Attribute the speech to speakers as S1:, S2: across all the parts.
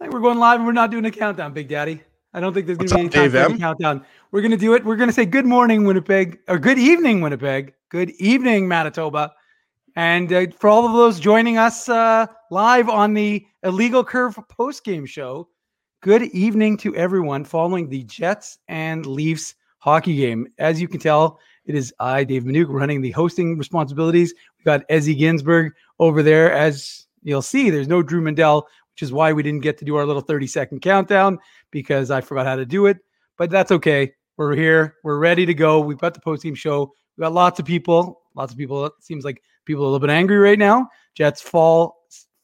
S1: I think we're going live and we're not doing a countdown, Big Daddy. I don't think there's going to be any time
S2: Dave
S1: for any countdown. We're going to do it. We're going to say good morning, Winnipeg, or good evening, Winnipeg. Good evening, Manitoba. And for all of those joining us live on the Illegal Curve post-game show, good evening to everyone following the Jets and Leafs hockey game. As you can tell, it is I, Dave Minuk, running the hosting responsibilities. We got Ezzy Ginsberg over there. As you'll see, there's no Drew Mandel, which is why we didn't get to do our little 30-second countdown because I forgot how to do it. But that's okay. We're here. We're ready to go. We've got the post-game show. We've got lots of people. It seems like people are a little bit angry right now. Jets fall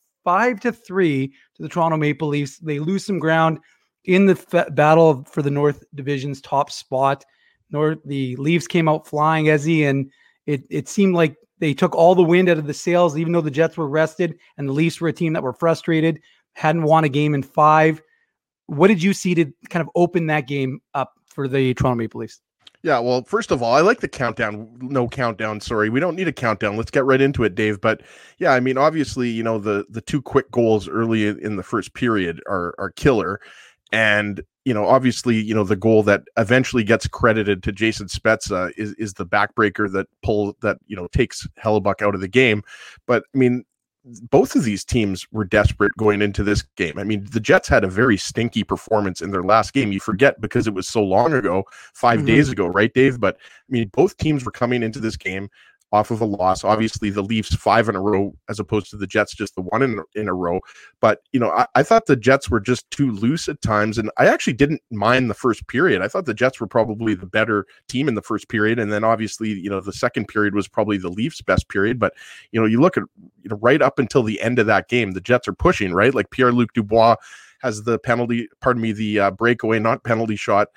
S1: 5-3 to the Toronto Maple Leafs. They lose some ground in the battle for the North Division's top spot. The Leafs came out flying, Ezzy, and it seemed like they took all the wind out of the sails, even though the Jets were rested and the Leafs were a team that were frustrated, hadn't won a game in 5. What did you see to kind of open that game up for the Toronto Maple Leafs?
S2: Yeah, well, first of all, I like the countdown. No countdown, sorry. We don't need a countdown. Let's get right into it, Dave. But yeah, I mean, obviously, the two quick goals early in the first period are killer. And, obviously, the goal that eventually gets credited to Jason Spezza is the backbreaker that takes Hellebuck out of the game. But I mean, both of these teams were desperate going into this game. I mean, the Jets had a very stinky performance in their last game. You forget because it was so long ago, 5 days ago, right, Dave? But I mean, both teams were coming into this game off of a loss. Obviously, the Leafs 5 in a row as opposed to the Jets just the one in a row. But, I thought the Jets were just too loose at times. And I actually didn't mind the first period. I thought the Jets were probably the better team in the first period. And then obviously, the second period was probably the Leafs' best period. But, you look at, right up until the end of that game, the Jets are pushing, right? Like Pierre-Luc Dubois has the breakaway, not penalty shot.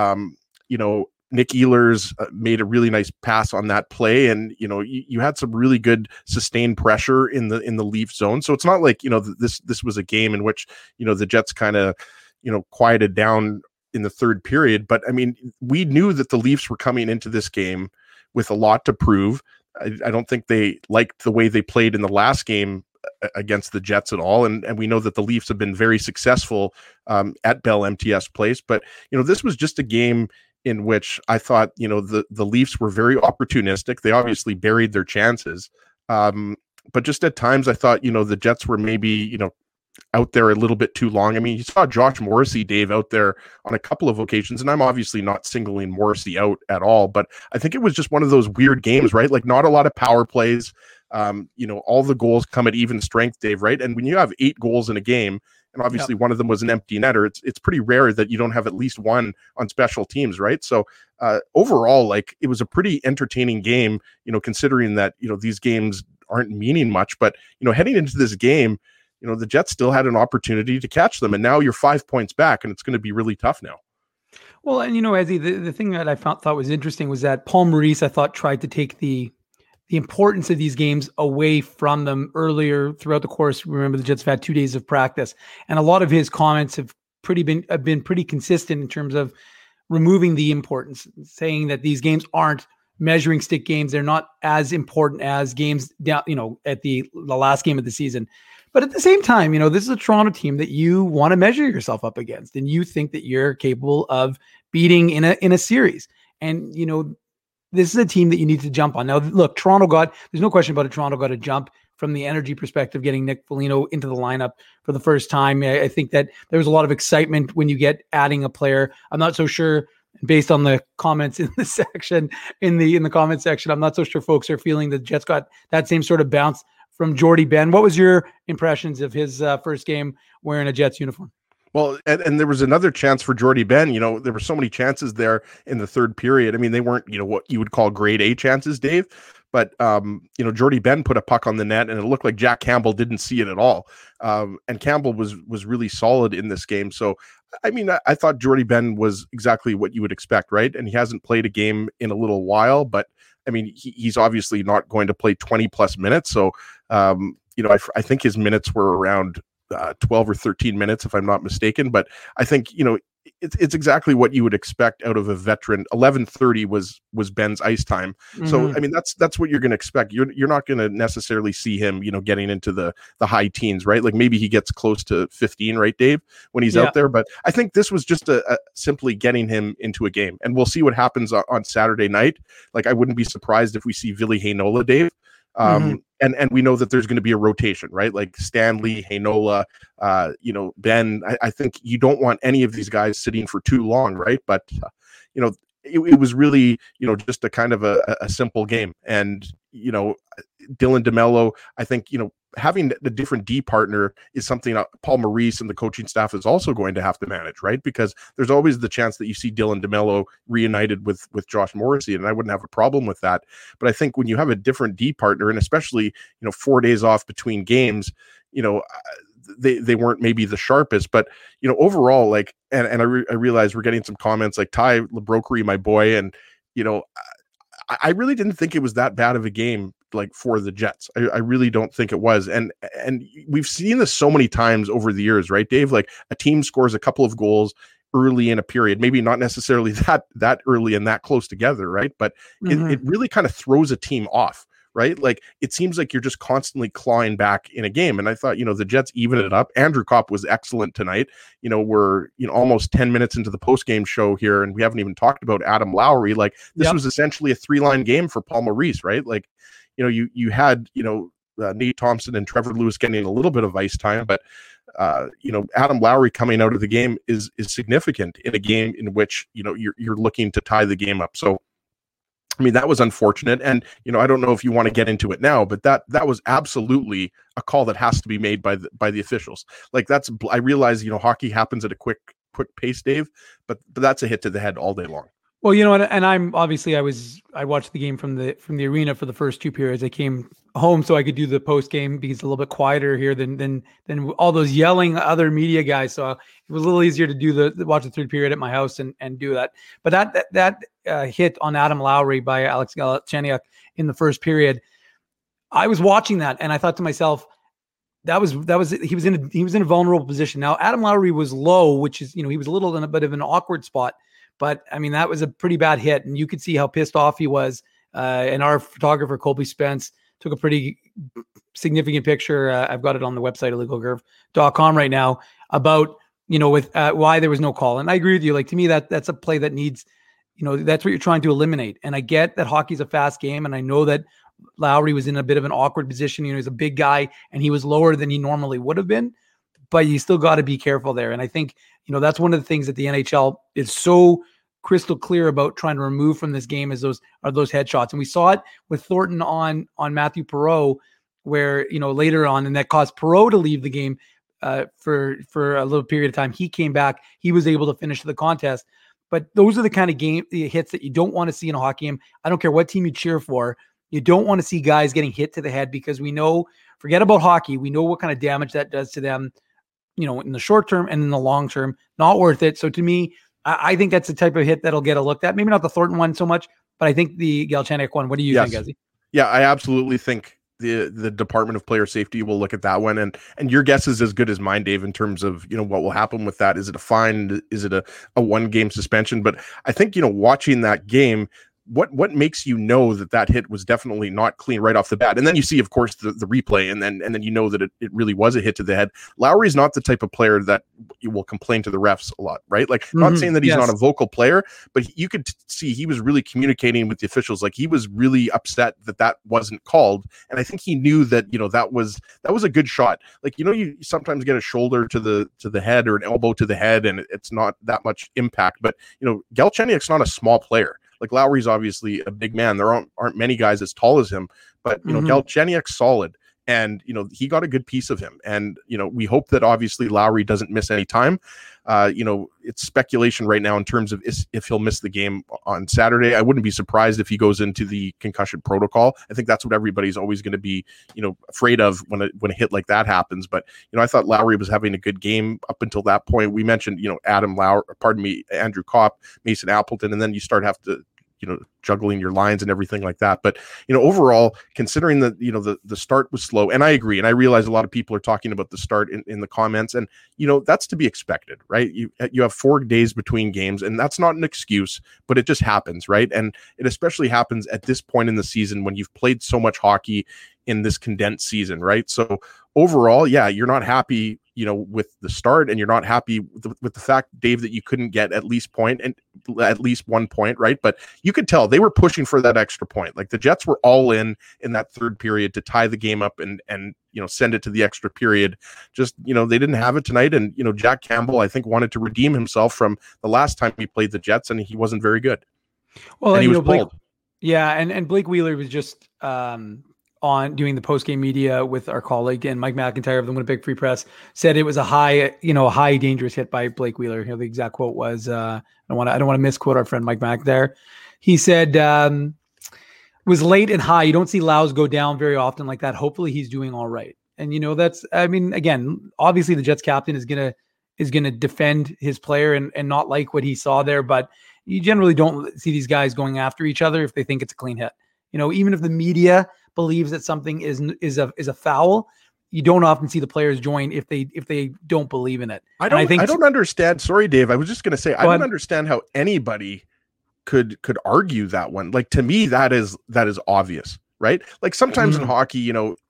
S2: Nick Ehlers made a really nice pass on that play, and you had some really good sustained pressure in the Leaf zone. So it's not like this was a game in which the Jets kind of quieted down in the third period. But I mean, we knew that the Leafs were coming into this game with a lot to prove. I don't think they liked the way they played in the last game against the Jets at all, and we know that the Leafs have been very successful at Bell MTS Place. But this was just a game in which I thought, the Leafs were very opportunistic. They obviously buried their chances. But just at times I thought, the Jets were maybe, out there a little bit too long. I mean, you saw Josh Morrissey, Dave, out there on a couple of occasions, and I'm obviously not singling Morrissey out at all, but I think it was just one of those weird games, right? Like not a lot of power plays. All the goals come at even strength, Dave, right? And when you have 8 goals in a game, and obviously one of them was an empty netter, it's pretty rare that you don't have at least one on special teams, right? So overall, like it was a pretty entertaining game, considering that, these games aren't meaning much, but, heading into this game, the Jets still had an opportunity to catch them, and now you're 5 points back, and it's going to be really tough now.
S1: Well, and Ezzy, the thing that I thought was interesting was that Paul Maurice, I thought, tried to take the importance of these games away from them earlier throughout the course. Remember, the Jets have had 2 days of practice, and a lot of his comments have been pretty consistent in terms of removing the importance, saying that these games aren't measuring stick games. They're not as important as games down, at the last game of the season. But at the same time, this is a Toronto team that you want to measure yourself up against, and you think that you're capable of beating in a series. And, this is a team that you need to jump on. Now, look, there's no question about it, Toronto got a jump from the energy perspective, getting Nick Foligno into the lineup for the first time. I think that there was a lot of excitement when you get adding a player. I'm not so sure, based on the comments in the section, in the comment section, I'm not so sure folks are feeling that Jets got that same sort of bounce from Jordie Benn. What was your impressions of his first game wearing a Jets uniform?
S2: Well, and there was another chance for Jordie Benn. There were so many chances there in the third period. I mean, they weren't, what you would call grade A chances, Dave. But, Jordie Benn put a puck on the net, and it looked like Jack Campbell didn't see it at all. And Campbell was really solid in this game. So, I mean, I thought Jordie Benn was exactly what you would expect, right? And he hasn't played a game in a little while, but I mean, he's obviously not going to play 20 plus minutes. So, I think his minutes were around 12 or 13 minutes, if I'm not mistaken. But I think, it's exactly what you would expect out of a veteran. 11:30 was Ben's ice time. So I mean that's what you're going to expect. You're not going to necessarily see him, getting into the high teens, right? Like maybe he gets close to 15, right, Dave, when he's out there. But I think this was just a simply getting him into a game, and we'll see what happens on Saturday night. Like I wouldn't be surprised if we see Ville Heinola, Dave. And we know that there's going to be a rotation, right? Like Stanley, Heinola, Ben. I think you don't want any of these guys sitting for too long, right? But it was really just a kind of a simple game, and Dylan DeMello, I think having the different D partner is something Paul Maurice and the coaching staff is also going to have to manage, right? Because there's always the chance that you see Dylan DeMello reunited with Josh Morrissey, and I wouldn't have a problem with that. But I think when you have a different D partner, and especially 4 days off between games, they weren't maybe the sharpest, but overall, like, and I realize we're getting some comments like Ty LeBrokery, my boy, and I really didn't think it was that bad of a game, like for the Jets. I really don't think it was. And we've seen this so many times over the years, right, Dave? Like a team scores a couple of goals early in a period, maybe not necessarily that early and that close together, right? But it really kind of throws a team off, right? Like it seems like you're just constantly clawing back in a game. And I thought, the Jets even it up. Andrew Kopp was excellent tonight. We're almost 10 minutes into the post-game show here, and we haven't even talked about Adam Lowry. Like this was essentially a 3-line game for Paul Maurice, right? Like, you had, Nate Thompson and Trevor Lewis getting a little bit of ice time, but Adam Lowry coming out of the game is significant in a game in which, you're looking to tie the game up. So, I mean, that was unfortunate. And, I don't know if you want to get into it now, but that was absolutely a call that has to be made by the officials. Like I realize, hockey happens at a quick pace, Dave, but that's a hit to the head all day long.
S1: Well, and I'm obviously I watched the game from the arena for the first 2 periods. I came home so I could do the post game because it's a little bit quieter here than all those yelling other media guys. So it was a little easier to do watch the third period at my house and do that. But that hit on Adam Lowry by Alex Galchenyuk in the first period, I was watching that and I thought to myself, he was in a vulnerable position. Now Adam Lowry was low, which is he was a little in a bit of an awkward spot. But I mean, that was a pretty bad hit, and you could see how pissed off he was. And our photographer, Colby Spence, took a pretty significant picture. I've got it on the website, illegalcurve.com right now, about, with why there was no call. And I agree with you. Like, to me, that's a play that needs, that's what you're trying to eliminate. And I get that hockey's a fast game, and I know that Lowry was in a bit of an awkward position. He's a big guy, and he was lower than he normally would have been. But you still got to be careful there. And I think, that's one of the things that the NHL is so crystal clear about trying to remove from this game is those headshots. And we saw it with Thornton on Matthew Perreault, where, later on, and that caused Perreault to leave the game for a little period of time. He came back. He was able to finish the contest. But those are the kind of hits that you don't want to see in a hockey game. I don't care what team you cheer for. You don't want to see guys getting hit to the head because we know, forget about hockey. We know what kind of damage that does to them, in the short term and in the long term. Not worth it. So to me, I think that's the type of hit that'll get a look at. Maybe not the Thornton one so much, but I think the Galchenyuk one. What do you think, Ezzy? Yeah,
S2: I absolutely think the Department of Player Safety will look at that one. And your guess is as good as mine, Dave, in terms of, what will happen with that. Is it a fine? Is it a 1-game suspension? But I think, watching that game, what makes that hit was definitely not clean right off the bat? And then you see, of course, the replay, and then that it really was a hit to the head. Lowry's not the type of player that you will complain to the refs a lot, right? Like, not saying that he's not a vocal player, but you could see he was really communicating with the officials. Like, he was really upset that wasn't called, and I think he knew that that was a good shot. Like, you sometimes get a shoulder to the head or an elbow to the head, and it's not that much impact. But Galchenyuk's not a small player. Like, Lowry's obviously a big man. There aren't many guys as tall as him, but Galchenyuk's solid, and he got a good piece of him. And we hope that obviously Lowry doesn't miss any time. It's speculation right now in terms of if he'll miss the game on Saturday. I wouldn't be surprised if he goes into the concussion protocol. I think that's what everybody's always going to be afraid of when a hit like that happens. But I thought Lowry was having a good game up until that point. We mentioned Andrew Kopp, Mason Appleton, and then you start have to juggling your lines and everything like that. But, overall, considering that, the start was slow, and I agree. And I realize a lot of people are talking about the start in the comments, and, that's to be expected, right? You have 4 days between games, and that's not an excuse, but it just happens, right? And it especially happens at this point in the season when you've played so much hockey in this condensed season, right? So overall, yeah, you're not happy, with the start, and you're not happy with the fact, Dave, that you couldn't get at least 1 point, right? But you could tell they were pushing for that extra point. Like the Jets were all in that third period to tie the game up and send it to the extra period. Just, they didn't have it tonight. And, Jack Campbell, I think, wanted to redeem himself from the last time he played the Jets, and he wasn't very good.
S1: Well, and
S2: he was pulled.
S1: Yeah, and Blake Wheeler was just on doing the post-game media with our colleague, and Mike McIntyre of the Winnipeg Free Press said it was a high dangerous hit by Blake Wheeler. The exact quote was, I don't want to misquote our friend Mike McIntyre. He said, was late and high. You don't see Laus go down very often like that. Hopefully he's doing all right. And again, obviously the Jets captain is gonna defend his player and not like what he saw there, but you generally don't see these guys going after each other if they think it's a clean hit. Even if the media believes that something is a foul, you don't often see the players join if they don't believe in it.
S2: I don't understand. Sorry, Dave. I was just going to say, I don't understand how anybody could argue that one. Like, to me, that is obvious, right? Like sometimes in hockey,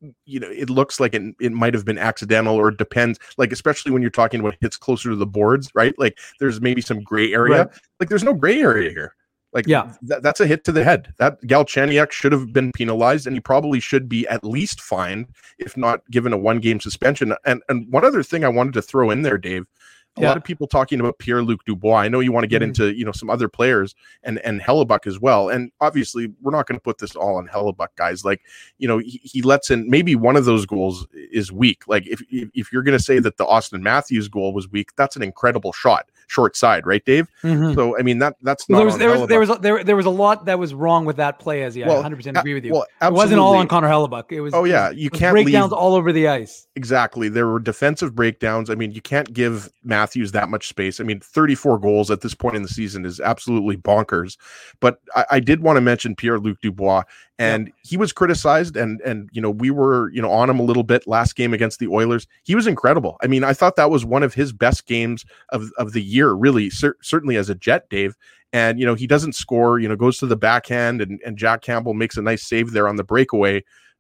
S2: it looks like it might have been accidental, or it depends. Like, especially when you're talking about hits closer to the boards, right? Like there's maybe some gray area. Right. Like there's no gray area here. Like, yeah, that's a hit to the head. That Galchenyuk should have been penalized, and he probably should be at least fined, if not given a 1-game suspension. And one other thing I wanted to throw in there, Dave, a lot of people talking about Pierre-Luc Dubois. I know you want to get into, some other players and Hellebuyck as well. And obviously we're not going to put this all on Hellebuyck, guys. Like, he lets in, maybe one of those goals is weak. Like if you're going to say that the Austin Matthews goal was weak, that's an incredible shot. Short side, right, Dave? So I mean that's not.
S1: There was a lot that was wrong with that play. As 100% agree with you. Well, it wasn't all on Connor Hellebuyck. It was. You can't breakdowns all over the ice.
S2: Exactly, there were defensive breakdowns. I mean, you can't give Matthews that much space. I mean, 34 goals at this point in the season is absolutely bonkers. But I did want to mention Pierre-Luc Dubois, and he was criticized, and we were on him a little bit last game against the Oilers. He was incredible. I mean, I thought that was one of his best games of the year, really, certainly as a Jet, Dave. And he doesn't score, goes to the backhand, and Jack Campbell makes a nice save there on the breakaway.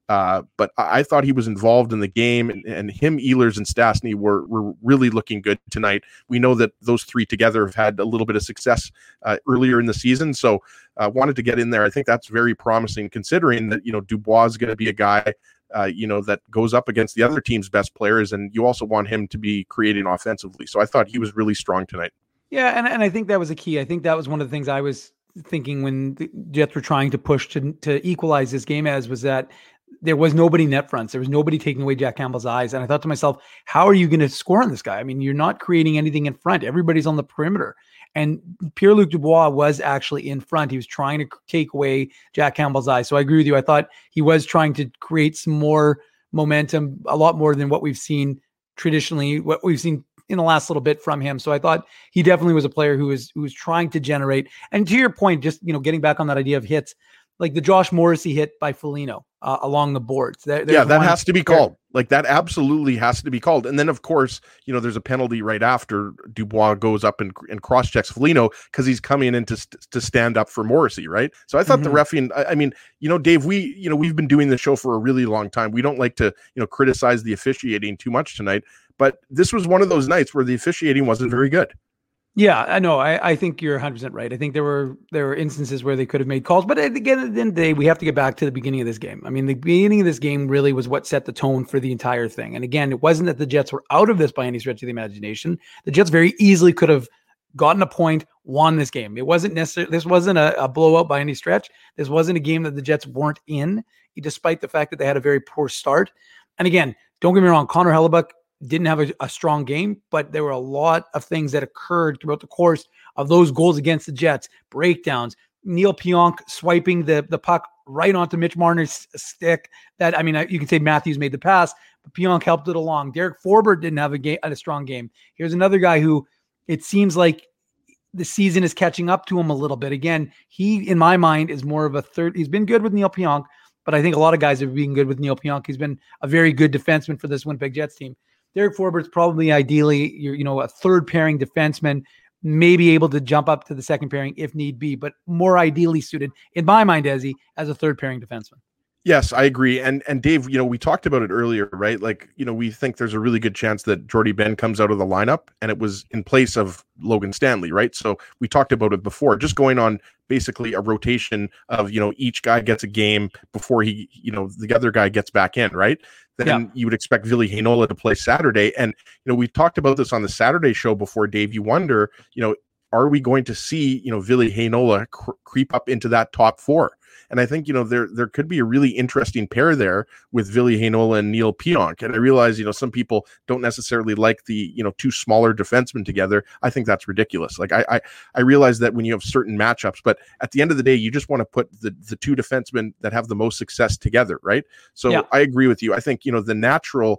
S2: But I thought he was involved in the game, and him, Ehlers, and Stastny were really looking good tonight. We know that those three together have had a little bit of success earlier in the season, so wanted to get in there. I think that's very promising, considering that Dubois is going to be a guy that goes up against the other team's best players, and you also want him to be creating offensively. So I thought he was really strong tonight.
S1: Yeah, and I think that was a key. I think that was one of the things I was thinking when the Jets were trying to push to equalize this game, was that there was nobody net fronts. There was nobody taking away Jack Campbell's eyes. And I thought to myself, how are you going to score on this guy? I mean, you're not creating anything in front. Everybody's on the perimeter. And Pierre-Luc Dubois was actually in front. He was trying to take away Jack Campbell's eyes. So I agree with you. I thought he was trying to create some more momentum, a lot more than what we've seen traditionally, what we've seen in the last little bit from him. So I thought he definitely was a player who was trying to generate. And to your point, just, getting back on that idea of hits, like the Josh Morrissey hit by Foligno along the boards. That
S2: has to be called. Like that absolutely has to be called. And then of course, there's a penalty right after Dubois goes up and cross-checks Foligno because he's coming in to stand up for Morrissey, right? So I thought the reffing, I mean, Dave, we've been doing the show for a really long time. We don't like to, criticize the officiating too much tonight, but this was one of those nights where the officiating wasn't very good.
S1: Yeah, I know. I think you're 100% right. I think there were instances where they could have made calls, but again, at the end of the day, we have to get back to the beginning of this game. I mean, the beginning of this game really was what set the tone for the entire thing. And again, it wasn't that the Jets were out of this by any stretch of the imagination. The Jets very easily could have gotten a point, won this game. It wasn't necessarily, this wasn't a blowout by any stretch. This wasn't a game that the Jets weren't in, despite the fact that they had a very poor start. And again, don't get me wrong, Connor Hellebuyck didn't have a strong game, but there were a lot of things that occurred throughout the course of those goals against the Jets, breakdowns, Neil Pionk swiping the puck right onto Mitch Marner's stick. That, I mean, you can say Matthews made the pass, but Pionk helped it along. Derek Forbort didn't have a strong game. Here's another guy who it seems like the season is catching up to him a little bit. Again, he, in my mind, is more of a third. He's been good with Neil Pionk, but I think a lot of guys have been good with Neil Pionk. He's been a very good defenseman for this Winnipeg Jets team. Derek Forbort's probably ideally, a third pairing defenseman, maybe able to jump up to the second pairing if need be, but more ideally suited, in my mind, as a third pairing defenseman.
S2: Yes, I agree. And Dave, we talked about it earlier, right? Like, we think there's a really good chance that Jordie Benn comes out of the lineup, and it was in place of Logan Stanley, right? So we talked about it before, just going on basically a rotation of, each guy gets a game before the other guy gets back in, right? Then you would expect Ville Heinola to play Saturday. And, we talked about this on the Saturday show before, Dave. You wonder, are we going to see, Ville Heinola creep up into that top four? And I think, there could be a really interesting pair there with Ville Heinola and Neil Pionk. And I realize, some people don't necessarily like the, two smaller defensemen together. I think that's ridiculous. Like, I realize that when you have certain matchups, but at the end of the day, you just want to put the two defensemen that have the most success together, right? So I agree with you. I think, the natural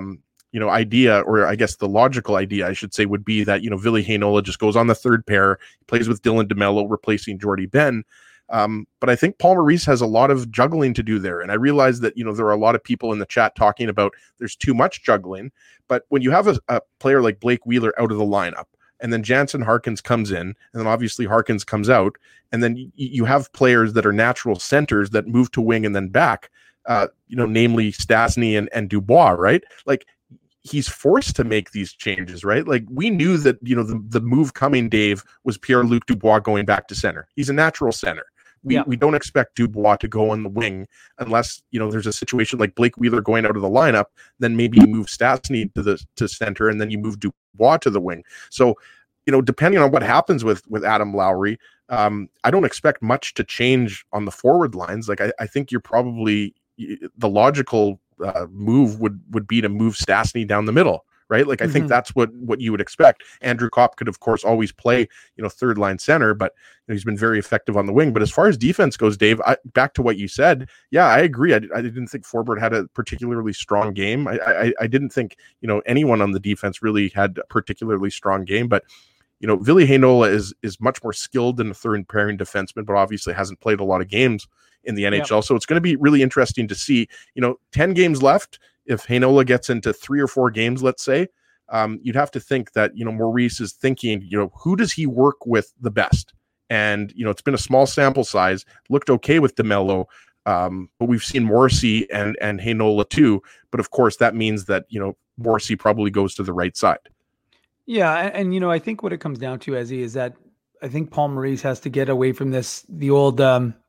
S2: idea, or I guess the logical idea, I should say, would be that, Ville Heinola just goes on the third pair, plays with Dylan DeMello, replacing Jordie Benn. But I think Paul Maurice has a lot of juggling to do there. And I realize that, there are a lot of people in the chat talking about there's too much juggling. But when you have a player like Blake Wheeler out of the lineup, and then Jansen Harkins comes in, and then obviously Harkins comes out, and then you have players that are natural centers that move to wing and then back, namely Stastny and Dubois, right? Like, he's forced to make these changes, right? Like, we knew that, the move coming, Dave, was Pierre-Luc Dubois going back to center. He's a natural center. We don't expect Dubois to go on the wing unless, there's a situation like Blake Wheeler going out of the lineup, then maybe you move Stastny to center, and then you move Dubois to the wing. So, depending on what happens with Adam Lowry, I don't expect much to change on the forward lines. Like, I think you're probably, the logical move would be to move Stastny down the middle, right? Like, I think that's what you would expect. Andrew Kopp could, of course, always play, third line center, but he's been very effective on the wing. But as far as defense goes, Dave, back to what you said, I agree. I didn't think Forbort had a particularly strong game. I didn't think, anyone on the defense really had a particularly strong game, but Ville Heinola is much more skilled than a third pairing defenseman, but obviously hasn't played a lot of games in the NHL. Yep. So it's going to be really interesting to see, 10 games left. If Heinola gets into 3 or 4 games, let's say, you'd have to think that, Maurice is thinking, who does he work with the best? And, it's been a small sample size, looked okay with DeMello, but we've seen Morrissey and Heinola too. But of course, that means that, Morrissey probably goes to the right side.
S1: Yeah. And I think what it comes down to, Ezzy, is that I think Paul Maurice has to get away from the old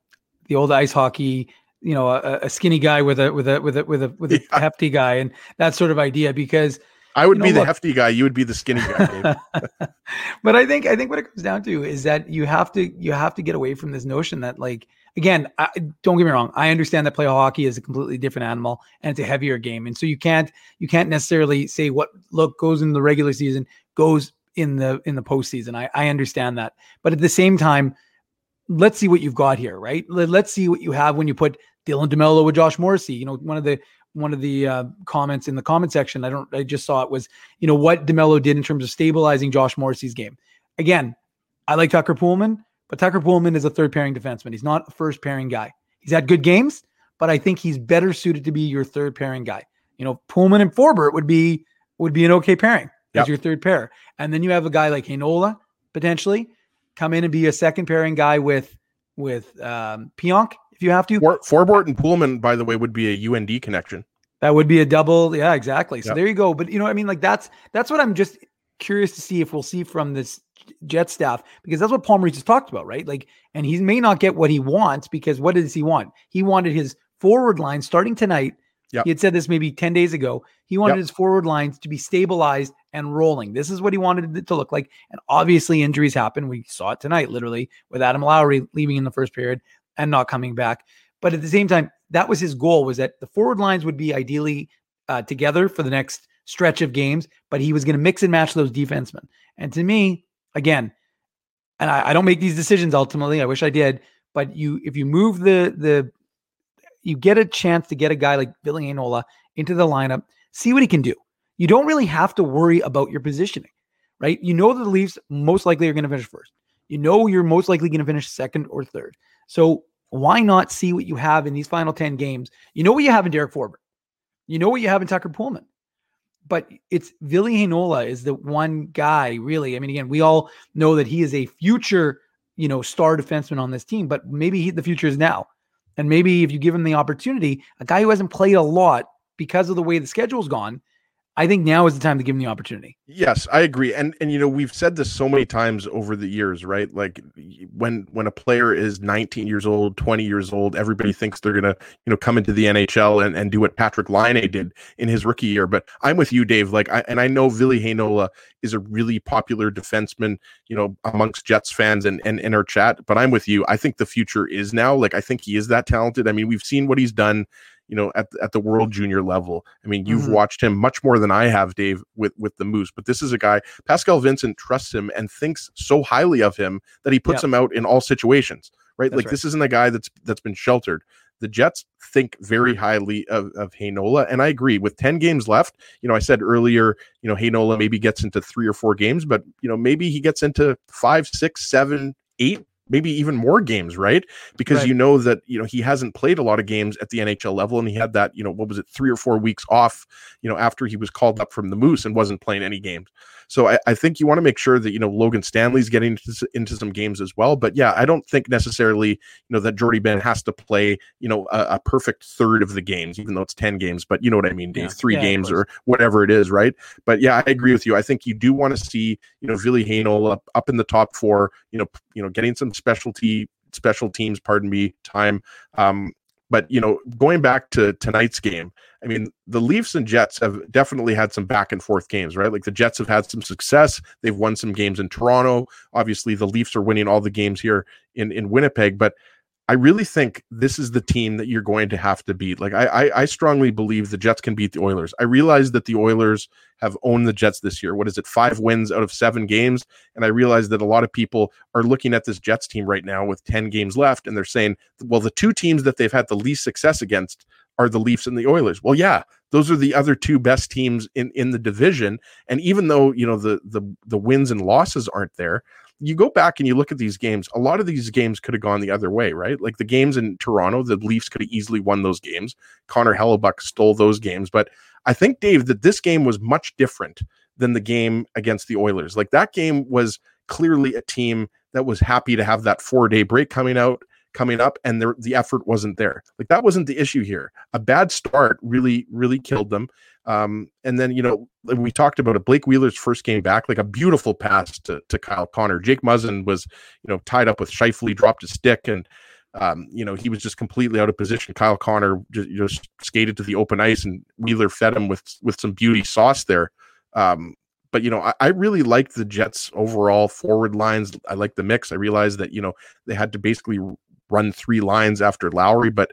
S1: ice hockey, a skinny guy with a hefty guy, and that sort of idea, because
S2: I would be the hefty guy. You would be the skinny guy.
S1: But I think what it comes down to is that you have to get away from this notion that, like, again, don't get me wrong. I understand that playoff hockey is a completely different animal and it's a heavier game. And so you can't necessarily say what goes in the regular season goes in the postseason. I understand that. But at the same time, let's see what you've got here, right? Let's see what you have when you put Dylan DeMello with Josh Morrissey. One of the comments in the comment section, I just saw it, was, what DeMello did in terms of stabilizing Josh Morrissey's game. Again, I like Tucker Poolman, but Tucker Poolman is a third pairing defenseman. He's not a first pairing guy. He's had good games, but I think he's better suited to be your third pairing guy. Poolman and Forbort would be an okay pairing as your third pair. And then you have a guy like Heinola potentially come in and be a second pairing guy with Pionk if you have to.
S2: Forbort and Poolman, by the way, would be a UND connection.
S1: That would be a double. Yeah, exactly. So there you go. But that's what I'm just curious to see if we'll see from this Jet staff, because that's what Paul Maurice has talked about, right? Like, and he may not get what he wants, because what does he want? He wanted his forward line starting tonight. Yep. He had said this maybe 10 days ago. He wanted his forward lines to be stabilized and rolling. This is what he wanted it to look like. And obviously injuries happen. We saw it tonight, literally, with Adam Lowry leaving in the first period and not coming back. But at the same time, that was his goal, was that the forward lines would be ideally together for the next stretch of games, but he was going to mix and match those defensemen. And to me, again, and I don't make these decisions ultimately, I wish I did, but if you move you get a chance to get a guy like Ville Heinola into the lineup, see what he can do. You don't really have to worry about your positioning, right? You know the Leafs most likely are going to finish first. You know you're most likely going to finish second or third. So why not see what you have in these final 10 games? You know what you have in Derek Forbort. You know what you have in Tucker Pullman. But it's Ville Heinola is the one guy, really. I mean, again, we all know that he is a future, star defenseman on this team, but maybe the future is now. And maybe if you give him the opportunity, a guy who hasn't played a lot because of the way the schedule's gone, I think now is the time to give him the opportunity.
S2: Yes, I agree. And we've said this so many times over the years, right? Like when a player is 19 years old, 20 years old, everybody thinks they're going to, come into the NHL and do what Patrick Laine did in his rookie year. But I'm with you, Dave. I know Ville Heinola is a really popular defenseman, amongst Jets fans and in our chat, but I'm with you. I think the future is now. Like, I think he is that talented. I mean, we've seen what he's done, at the world junior level. I mean, you've watched him much more than I have, Dave, with the Moose, but this is a guy, Pascal Vincent trusts him and thinks so highly of him that he puts him out in all situations, right? That's right. This isn't a guy that's been sheltered. The Jets think very highly of Heinola, and I agree. With 10 games left, I said earlier, Heinola maybe gets into 3 or 4 games, but maybe he gets into 5, 6, 7, 8, maybe even more games, right? Because that, he hasn't played a lot of games at the NHL level, and he had that, 3 or 4 weeks off, after he was called up from the Moose and wasn't playing any games. So I think you want to make sure that, Logan Stanley's getting into some games as well. But yeah, I don't think necessarily, that Jordie Benn has to play, a perfect third of the games, even though it's 10 games. But you know what I mean, Dave, 3 games or whatever it is, right? But yeah, I agree with you. I think you do want to see, Ville Heinola up in the top 4, getting some special teams, time. But, going back to tonight's game, I mean, the Leafs and Jets have definitely had some back and forth games, right? Like the Jets have had some success. They've won some games in Toronto. Obviously, the Leafs are winning all the games here in Winnipeg. But I really think this is the team that you're going to have to beat. Like I strongly believe the Jets can beat the Oilers. I realize that the Oilers have owned the Jets this year. What is it? 5 wins out of 7 games. And I realize that a lot of people are looking at this Jets team right now with 10 games left, and they're saying, well, the 2 teams that they've had the least success against are the Leafs and the Oilers. Well, yeah, those are the other 2 best teams in the division. And even though, the wins and losses aren't there, you go back and you look at these games, a lot of these games could have gone the other way, right? Like the games in Toronto, the Leafs could have easily won those games. Connor Hellebuck stole those games. But I think, Dave, that this game was much different than the game against the Oilers. Like that game was clearly a team that was happy to have that 4-day break coming up, and the effort wasn't there. Like that wasn't the issue here. A bad start really, really killed them. And then, we talked about it, Blake Wheeler's first game back, like a beautiful pass to Kyle Connor. Jake Muzzin was, tied up with Scheifele, dropped his stick, and, he was just completely out of position. Kyle Connor just skated to the open ice, and Wheeler fed him with some beauty sauce there. But, I really liked the Jets' overall forward lines. I like the mix. I realized that, they had to basically run 3 lines after Lowry. But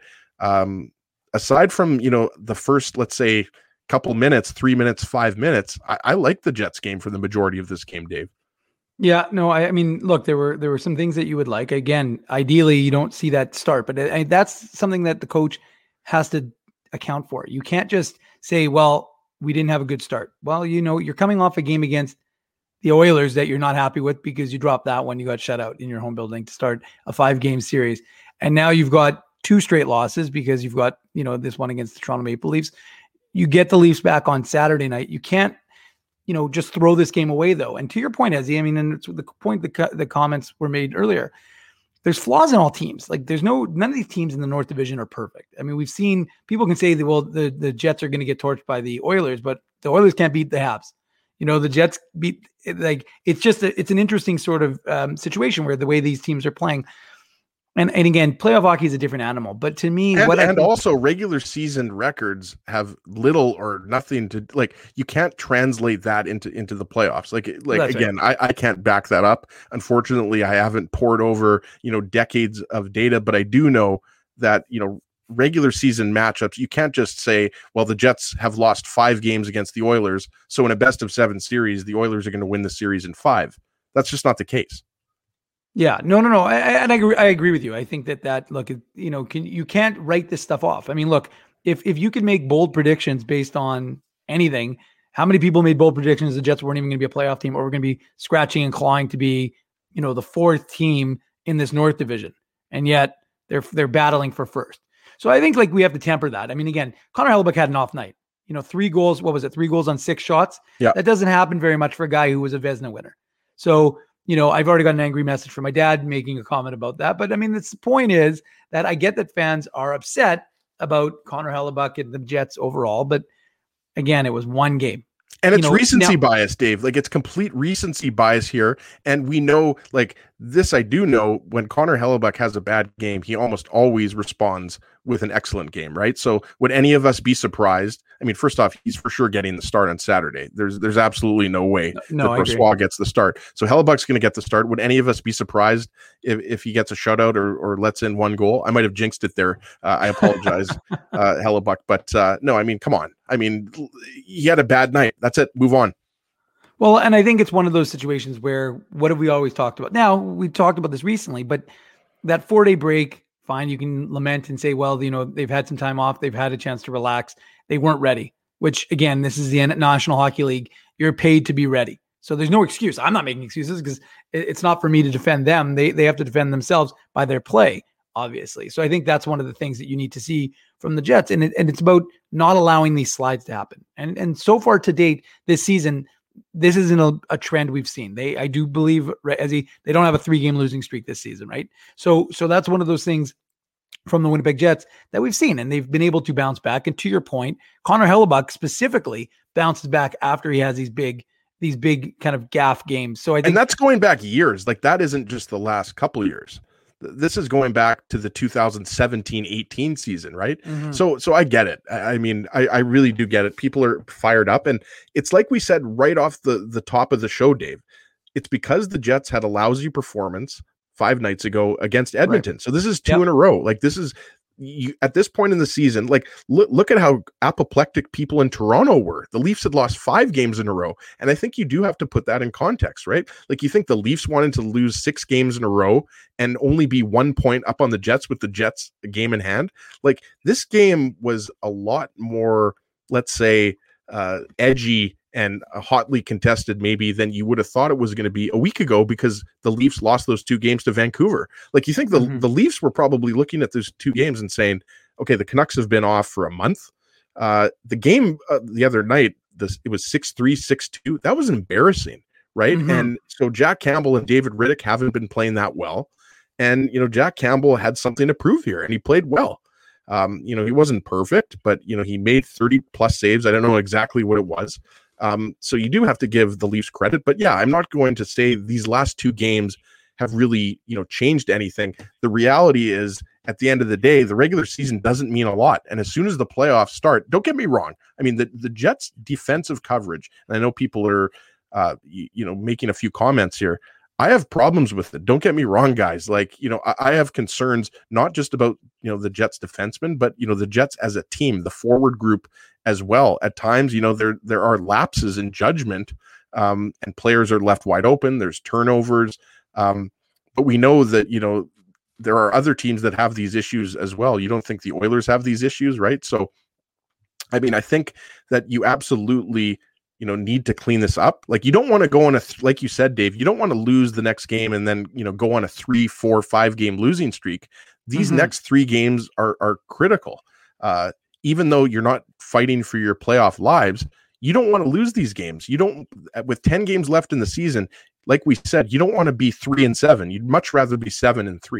S2: aside from, the first, let's say, couple minutes, 3 minutes, 5 minutes, I like the Jets game for the majority of this game, Dave.
S1: Yeah, no, I mean, look, there were some things that you would like. Again, ideally, you don't see that start, but that's something that the coach has to account for. You can't just say, well, we didn't have a good start. Well, you're coming off a game against the Oilers that you're not happy with because you dropped that one. You got shut out in your home building to start a 5-game series. And now you've got 2 straight losses because you've got, this one against the Toronto Maple Leafs. You get the Leafs back on Saturday night. You can't, just throw this game away, though. And to your point, Ezzy, I mean, and it's the point the comments were made earlier. There's flaws in all teams. Like none of these teams in the North Division are perfect. I mean, we've seen people can say that, well, the Jets are going to get torched by the Oilers, but the Oilers can't beat the Habs. The Jets beat, like, it's an interesting sort of situation where the way these teams are playing. And again, playoff hockey is a different animal. But to me,
S2: also regular season records have little or nothing to, like, you can't translate that into the playoffs. Like again, right. I can't back that up. Unfortunately, I haven't poured over, decades of data, but I do know that, regular season matchups, you can't just say, well, the Jets have lost 5 games against the Oilers, so in a best of 7 series, the Oilers are going to win the series in 5. That's just not the case.
S1: Yeah, no. I agree with you. I think that look, you can't write this stuff off. I mean, look, if you can make bold predictions based on anything, How many people made bold predictions the Jets weren't even going to be a playoff team, or we're going to be scratching and clawing to be, the fourth team in this North Division, and yet they're battling for first. So I think we have to temper that. I mean, again, Connor Hellebuyck had an off night. 3 goals. What was it? 3 goals on 6 shots.
S2: Yeah,
S1: that doesn't happen very much for a guy who was a Vezina winner. So I've already got an angry message from my dad making a comment about that. But I mean, the point is that I get that fans are upset about Connor Hellebuyck and the Jets overall, but again, it was one game.
S2: And it's recency bias, Dave. It's complete recency bias here. And we know, this I do know, when Connor Hellebuyck has a bad game, he almost always responds with an excellent game, right? So would any of us be surprised? I mean, first off, he's for sure getting the start on Saturday. There's absolutely no way that Brossoit gets the start. So Hellebuck's going to get the start. Would any of us be surprised if he gets a shutout or lets in 1 goal? I might have jinxed it there. I apologize, Hellebuyck. But no, I mean, come on. I mean, he had a bad night. That's it. Move on.
S1: Well, and I think it's one of those situations where, what have we always talked about? Now, we talked about this recently, but that 4-day break, fine, you can lament and say, well, they've had some time off. They've had a chance to relax. They weren't ready, which, again, this is the National Hockey League. You're paid to be ready. So there's no excuse. I'm not making excuses because it's not for me to defend them. They have to defend themselves by their play, obviously. So I think that's one of the things that you need to see from the Jets. And it's about not allowing these slides to happen. And so far to date this season, this isn't a trend we've seen. I do believe, they don't have a 3-game losing streak this season, right? So that's one of those things from the Winnipeg Jets that we've seen, and they've been able to bounce back. And to your point, Connor Hellebuyck specifically bounces back after he has these big kind of gaff games. So I think,
S2: and that's going back years. That isn't just the last couple of years. This is going back to the 2017-18 season, right? Mm-hmm. So I get it. I mean, I really do get it. People are fired up, and it's like we said right off the top of the show, Dave. It's because the Jets had a lousy performance 5 nights ago against Edmonton. Right. So this is 2 in a row. This is at this point in the season. Look at how apoplectic people in Toronto were. The Leafs had lost 5 games in a row, and I think you do have to put that in context, right? You think the Leafs wanted to lose 6 games in a row and only be 1 point up on the Jets with the Jets a game in hand. This game was a lot more, let's say, edgy and hotly contested maybe than you would have thought it was going to be a week ago, because the Leafs lost those 2 games to Vancouver. You think the Leafs were probably looking at those 2 games and saying, okay, the Canucks have been off for a month. The game the other night, it was 6-3, 6-2. That was embarrassing, right? Mm-hmm. And so Jack Campbell and David Rittich haven't been playing that well. And, Jack Campbell had something to prove here, and he played well. He wasn't perfect, but, he made 30 plus saves. I don't know exactly what it was. So you do have to give the Leafs credit, but yeah, I'm not going to say these last 2 games have really, changed anything. The reality is, at the end of the day, the regular season doesn't mean a lot. And as soon as the playoffs start, don't get me wrong. I mean, the Jets defensive coverage, and I know people are, making a few comments here. I have problems with it. Don't get me wrong, guys. I have concerns not just about, the Jets defensemen, but, the Jets as a team, the forward group as well. At times, there are lapses in judgment, and players are left wide open. There's turnovers. But we know that, there are other teams that have these issues as well. You don't think the Oilers have these issues, right? So, I mean, I think that you absolutely, need to clean this up. You don't want to go on like you said, Dave, you don't want to lose the next game and then, go on a 3, 4, 5 game losing streak. These next 3 games are critical. Even though you're not fighting for your playoff lives, you don't want to lose these games. You don't, with 10 games left in the season, like we said, you don't want to be 3-7. You'd much rather be 7-3,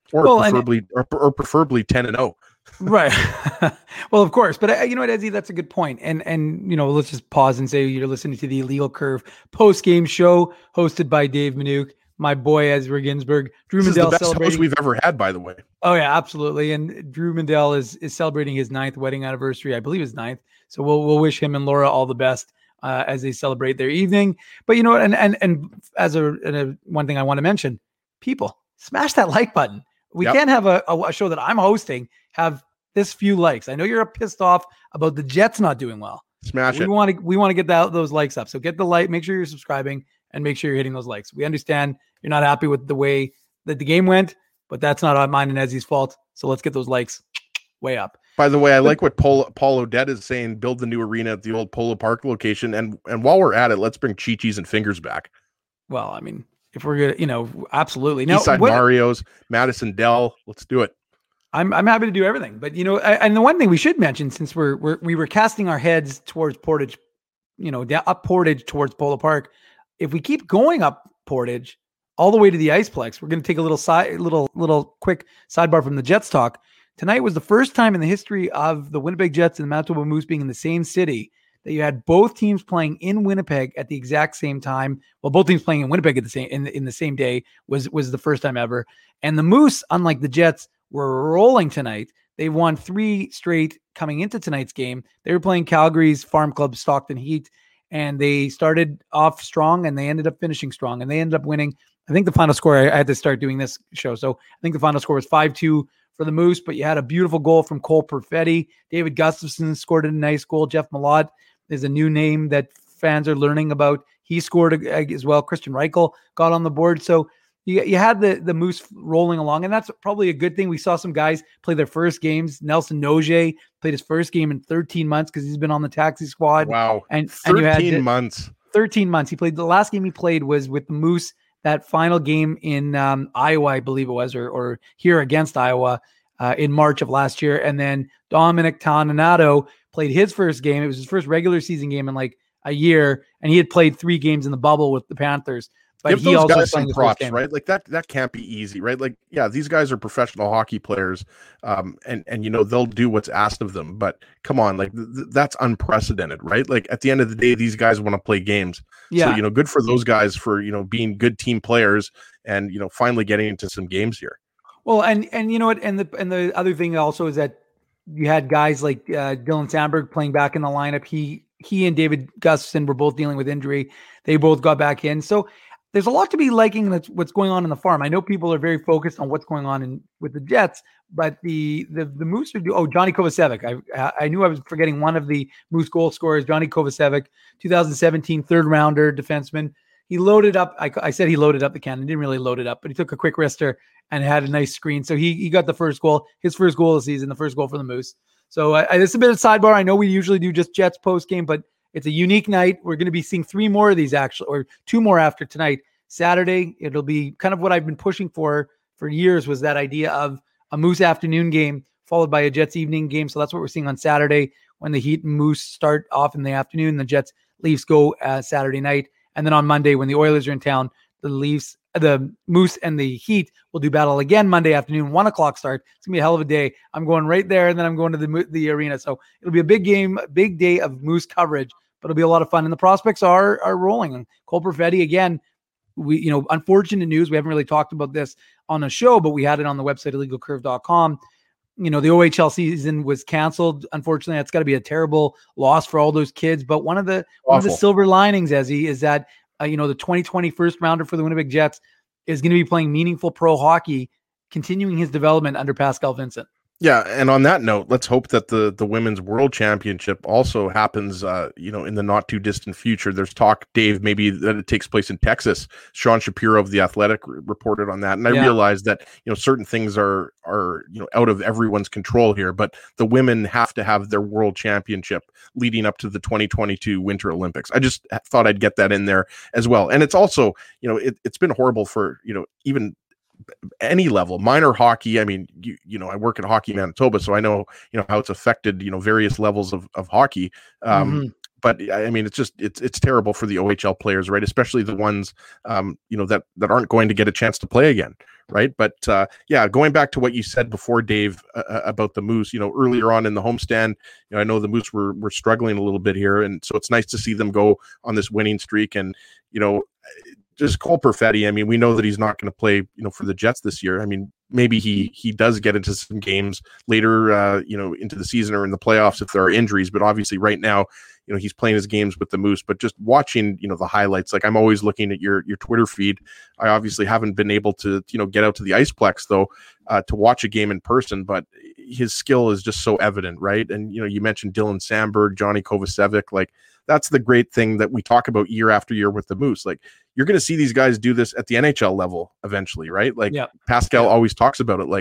S2: or preferably 10-0.
S1: Right. Well, of course, but you know what, Ezzy, that's a good point. And let's just pause and say you're listening to the Illegal Curve post-game show hosted by Dave Minuk, my boy Ezra Ginsburg.
S2: Drew Mandel is the best celebrating host we've ever had, by the way.
S1: Oh yeah, absolutely. And Drew Mandel is celebrating his 9th wedding anniversary. I believe his 9th. So we'll wish him and Laura all the best as they celebrate their evening. But you know what? And as one thing I want to mention, people smash that like button. We can't have a show that I'm hosting have this few likes. I know you're pissed off about the Jets not doing well.
S2: Smash it.
S1: We want to get those likes up. So get the like, make sure you're subscribing, and make sure you're hitting those likes. We understand you're not happy with the way that the game went, but that's not mine and Ezzy's fault. So let's get those likes way up.
S2: By the way, I like what Paul Odette is saying. Build the new arena at the old Polo Park location, and while we're at it, let's bring Chi-Chi's and Fingers back.
S1: Well, I mean, if we're gonna, absolutely. Now,
S2: Eastside Mario's, Madison Dell, let's do it.
S1: I'm happy to do everything, but and the one thing we should mention, since we were casting our heads towards Portage, up Portage towards Polo Park, if we keep going up Portage all the way to the Iceplex, we're going to take a little quick sidebar from the Jets talk. Tonight was the first time in the history of the Winnipeg Jets and the Manitoba Moose being in the same city that you had both teams playing in Winnipeg at the exact same time. Well, both teams playing in Winnipeg at the same in the same day was the first time ever. And the Moose, unlike the Jets, were rolling tonight. They won 3 straight coming into tonight's game. They were playing Calgary's Farm Club Stockton Heat, and they started off strong and they ended up finishing strong, and they ended up winning. I think the final score, I had to start doing this show, so I think the final score was 5-2 for the Moose, but you had a beautiful goal from Cole Perfetti. David Gustafson scored a nice goal. Jeff Malott is a new name that fans are learning about. He scored as well. Christian Reichel got on the board. So you had the Moose rolling along, and that's probably a good thing. We saw some guys play their first games. Nelson Noje played his first game in 13 months because he's been on the taxi squad.
S2: Wow.
S1: And
S2: 13 months.
S1: 13 months. He played, the last game he played was with the Moose, that final game in Iowa, I believe it was, or here against Iowa in March of last year. And then Dominic Toninato played his first game. It was his first regular season game in like a year, and he had played 3 games in the bubble with the Panthers. But
S2: give
S1: he
S2: those
S1: also
S2: guys some props, right? Like that can't be easy, right? Like, yeah, these guys are professional hockey players, and they'll do what's asked of them. But come on, like that's unprecedented, right? Like at the end of the day, these guys want to play games.
S1: Yeah.
S2: So good for those guys for being good team players and finally getting into some games here.
S1: Well, and you know what, and the other thing also is that you had guys like Dylan Sandberg playing back in the lineup. He and David Gustafson were both dealing with injury. They both got back in. So there's a lot to be liking that's what's going on in the farm. I know people are very focused on what's going on with the Jets, but the Moose are Johnny Kovacevic. I knew I was forgetting one of the Moose goal scorers, Johnny Kovacevic, 2017 third rounder defenseman. He loaded up. I said he loaded up the cannon. He didn't really load it up, but he took a quick wrister and had a nice screen. So he got the first goal, his first goal of the season, the first goal for the Moose. So this is a bit of sidebar. I know we usually do just Jets post game, but it's a unique night. We're going to be seeing 3 more of these actually, or 2 more after tonight. Saturday, it'll be kind of what I've been pushing for years, was that idea of a Moose afternoon game followed by a Jets evening game. So that's what we're seeing on Saturday when the Heat and Moose start off in the afternoon. The Jets Leafs go Saturday night. And then on Monday, when the Oilers are in town, the Moose and the Heat will do battle again Monday afternoon, 1:00 start. It's gonna be a hell of a day. I'm going right there, and then I'm going to the arena. So it'll be a big game, a big day of Moose coverage, but it'll be a lot of fun. And the prospects are rolling. And Cole Perfetti, again, we unfortunate news. We haven't really talked about this on the show, but we had it on the website illegalcurve.com. The OHL season was canceled. Unfortunately, that's got to be a terrible loss for all those kids. But one of the silver linings, Ezzy, is that the 2020 first rounder for the Winnipeg Jets is going to be playing meaningful pro hockey, continuing his development under Pascal Vincent.
S2: Yeah, and on that note, let's hope that the Women's World Championship also happens, in the not too distant future. There's talk, Dave, maybe that it takes place in Texas. Sean Shapiro of The Athletic reported on that, and I realized that certain things are out of everyone's control here, but the women have to have their World Championship leading up to the 2022 Winter Olympics. I just thought I'd get that in there as well, and it's also it's been horrible for even any level, minor hockey. I mean, I work at Hockey Manitoba, so I know, how it's affected, various levels of hockey. But I mean, it's terrible for the OHL players, right? Especially the ones, that aren't going to get a chance to play again. Right. But going back to what you said before, Dave, about the Moose, earlier on in the homestand, I know the Moose were struggling a little bit here. And so it's nice to see them go on this winning streak. And, just Cole Perfetti. I mean, we know that he's not going to play, for the Jets this year. I mean, maybe he does get into some games later, into the season or in the playoffs if there are injuries. But obviously, right now, he's playing his games with the Moose. But just watching, the highlights, like I'm always looking at your Twitter feed. I obviously haven't been able to, get out to the Iceplex though, to watch a game in person. But his skill is just so evident, right? And you mentioned Dylan Sandberg, Johnny Kovacevic, like. That's the great thing that we talk about year after year with the Moose. Like you're going to see these guys do this at the NHL level eventually, right? Like Pascal always talks about it. Like,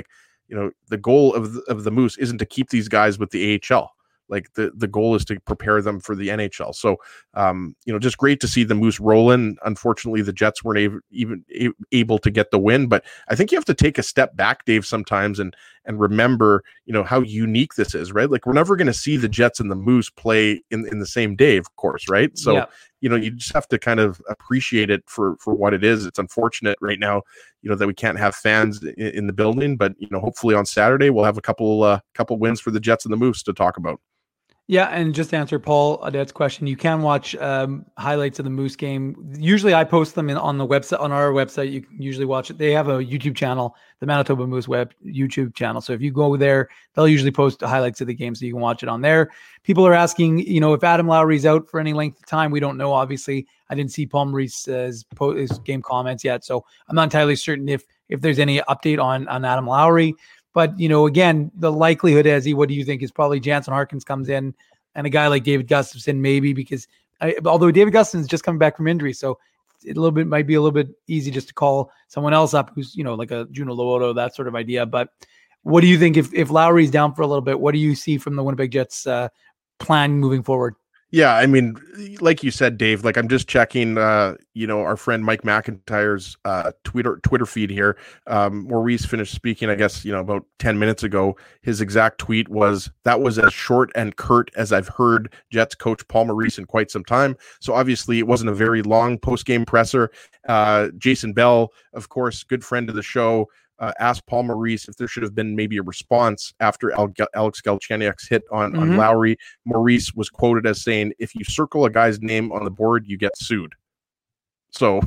S2: the goal of the Moose isn't to keep these guys with the AHL. Like the goal is to prepare them for the NHL. So, just great to see the Moose rolling. Unfortunately, the Jets weren't even able to get the win, but I think you have to take a step back, Dave, sometimes and remember, how unique this is, right? Like we're never going to see the Jets and the Moose play in the same day, of course, right? So, yeah. You just have to kind of appreciate it for what it is. It's unfortunate right now, that we can't have fans in the building, but hopefully on Saturday we'll have a couple wins for the Jets and the Moose to talk about.
S1: Yeah, and just to answer Paul Audette's question, you can watch highlights of the Moose game. Usually I post them on the website, on our website. You can usually watch it. They have a YouTube channel, the Manitoba Moose YouTube channel. So if you go there, they'll usually post highlights of the game so you can watch it on there. People are asking, if Adam Lowry's out for any length of time. We don't know, obviously. I didn't see Paul Maurice's his game comments yet, so I'm not entirely certain if there's any update on Adam Lowry. But, again, the likelihood, Ezzy, what do you think, is probably Jansen Harkins comes in and a guy like David Gustafson, maybe, because although David Gustafson's just coming back from injury, so it might be a little bit easy just to call someone else up who's, like a Juno Lowoto, that sort of idea. But what do you think if Lowry's down for a little bit, what do you see from the Winnipeg Jets plan moving forward?
S2: Yeah, I mean, like you said, Dave, like I'm just checking, our friend Mike McIntyre's Twitter feed here. Maurice finished speaking, I guess, about 10 minutes ago. His exact tweet was, "That was as short and curt as I've heard Jets coach Paul Maurice in quite some time." So obviously it wasn't a very long post-game presser. Jason Bell, of course, good friend of the show, asked Paul Maurice if there should have been maybe a response after Alex Galchenyuk's hit on Lowry. Maurice was quoted as saying, "If you circle a guy's name on the board, you get sued." So,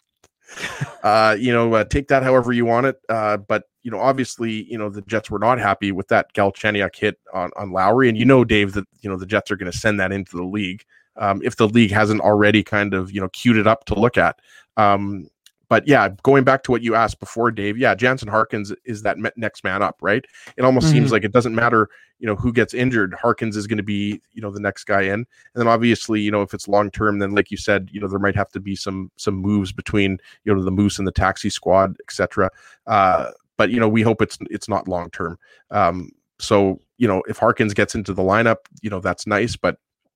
S2: take that however you want it. But, obviously, the Jets were not happy with that Galchenyuk hit on Lowry. And Dave, that, the Jets are going to send that into the league if the league hasn't already kind of, queued it up to look at. But yeah, going back to what you asked before, Dave, yeah, Jansen Harkins is that next man up, right? It almost seems like it doesn't matter, who gets injured. Harkins is going to be, the next guy in. And then obviously, if it's long-term, then like you said, there might have to be some moves between, the Moose and the taxi squad, etc. But, we hope it's not long-term. So, if Harkins gets into the lineup, that's nice. But,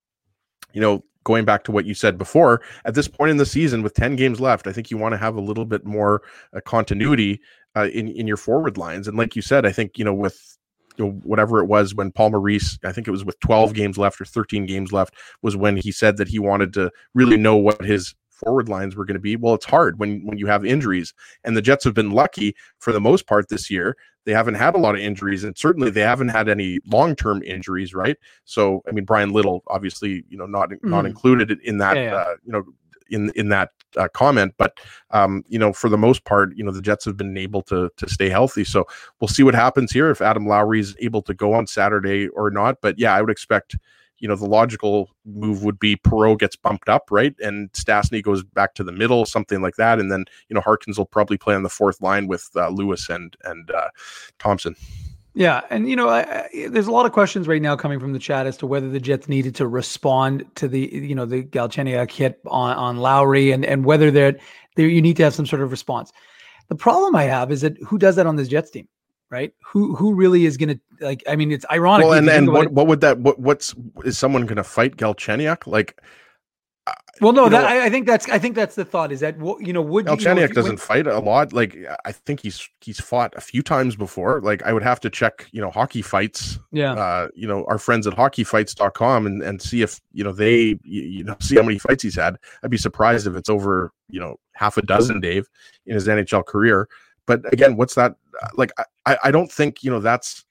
S2: going back to what you said before, at this point in the season with 10 games left, I think you want to have a little bit more continuity in your forward lines. And like you said, I think, with whatever it was when Paul Maurice, I think it was with 12 games left or 13 games left, was when he said that he wanted to really know what his forward lines were going to be. Well, it's hard when you have injuries, and the Jets have been lucky for the most part this year. They haven't had a lot of injuries, and certainly they haven't had any long-term injuries, right? So, I mean, Brian Little, obviously, not included in that, in that comment, but for the most part, the Jets have been able to stay healthy. So we'll see what happens here if Adam Lowry is able to go on Saturday or not. But yeah, I would expect, the logical move would be Perreault gets bumped up, right? And Stastny goes back to the middle, something like that. And then, Harkins will probably play on the fourth line with Lewis and Thompson.
S1: Yeah. And, there's a lot of questions right now coming from the chat as to whether the Jets needed to respond to the Galchenyuk hit on Lowry and whether you need to have some sort of response. The problem I have is that who does that on this Jets team? Right? Who really is going to it's ironic.
S2: Well, and what would that, is someone going to fight Galchenyuk? Like,
S1: well, no, I think that's the thought is that, would
S2: Galchenyuk doesn't fight a lot. Like, I think he's fought a few times before. Like, I would have to check, hockey fights, our friends at hockeyfights.com and see if, they, see how many fights he's had. I'd be surprised if it's over, half a dozen, Dave, in his NHL career. But again, what's that like? I don't think that's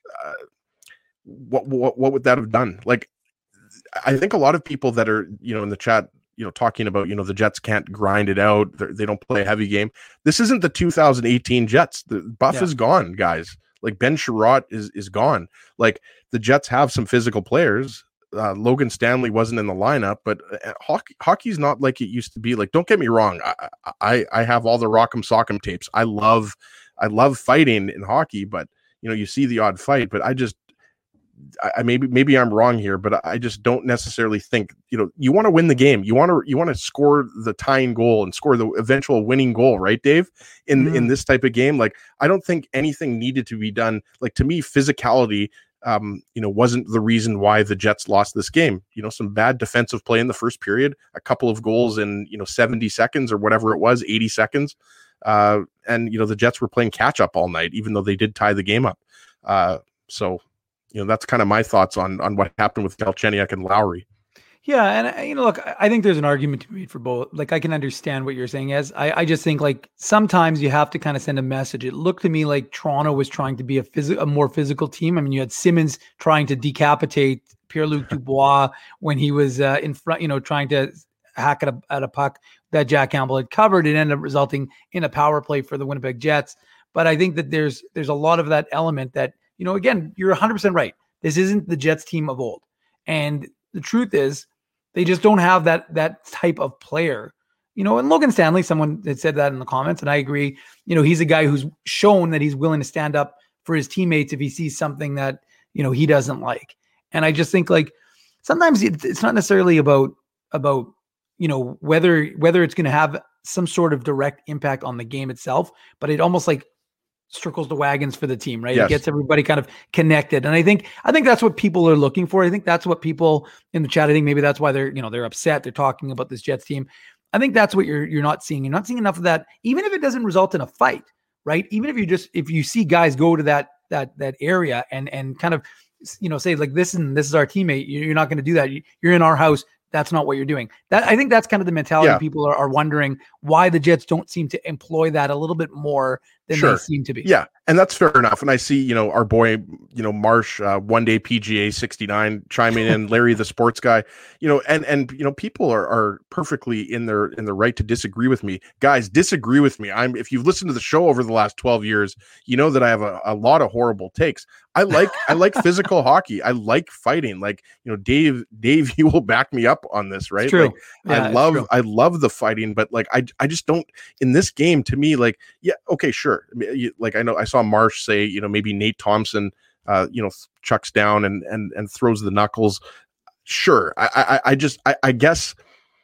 S2: what would that have done? Like, I think a lot of people that are in the chat, talking about the Jets can't grind it out. They don't play a heavy game. This isn't the 2018 Jets. The buff is gone, guys. Like Ben Sherratt is gone. Like the Jets have some physical players. Logan Stanley wasn't in the lineup, but hockey's not like it used to be. Like, don't get me wrong. I have all the Rock'em Sock'em tapes. I love fighting in hockey, but you see the odd fight, but maybe I'm wrong here, but I just don't necessarily think, you want to win the game. You want to score the tying goal and score the eventual winning goal, right, Dave? In this type of game, like, I don't think anything needed to be done. Like, to me, physicality, wasn't the reason why the Jets lost this game. Some bad defensive play in the first period, a couple of goals in 70 seconds or whatever it was, 80 seconds. And the Jets were playing catch up all night, even though they did tie the game up. So that's kind of my thoughts on what happened with Galchenyuk and Lowry.
S1: Yeah, and look, I think there's an argument to be made for both. Like, I can understand what you're saying. I just think, like, sometimes you have to kind of send a message. It looked to me like Toronto was trying to be a more physical team. I mean, you had Simmons trying to decapitate Pierre-Luc Dubois when he was in front, trying to hack at a puck that Jack Campbell had covered. It ended up resulting in a power play for the Winnipeg Jets. But I think that there's a lot of that element that, again, you're 100% right. This isn't the Jets team of old. And the truth is, they just don't have that type of player, and Logan Stanley, someone had said that in the comments, and I agree. He's a guy who's shown that he's willing to stand up for his teammates if he sees something that, he doesn't like. And I just think, like, sometimes it's not necessarily about whether it's going to have some sort of direct impact on the game itself, but it almost like circles the wagons for the team, right? Yes. It gets everybody kind of connected. And I think that's what people are looking for. I think that's what people in the chat, I think maybe that's why they're upset. They're talking about this Jets team. I think that's what you're not seeing. You're not seeing enough of that, even if it doesn't result in a fight, right? Even if you see guys go to that area and kind of, say, like, this is our teammate. You're not going to do that. You're in our house. That's not what you're doing. I think that's kind of the mentality. Yeah. People are wondering why the Jets don't seem to employ that a little bit more than they seem to be.
S2: Yeah, and that's fair enough. And I see, our boy, Marsh, one day PGA 69 chiming in, Larry the sports guy, and people are perfectly in their right to disagree with me. Guys, disagree with me. If you've listened to the show over the last 12 years, you know that I have a lot of horrible takes. I like physical hockey. I like fighting. Like, Dave, you will back me up on this, right?
S1: It's true.
S2: Like, yeah, I love the fighting, but, like, I just don't, in this game, to me, like, yeah, okay, sure. Like, I saw Marsh say, maybe Nate Thompson, chucks down and throws the knuckles. Sure. I guess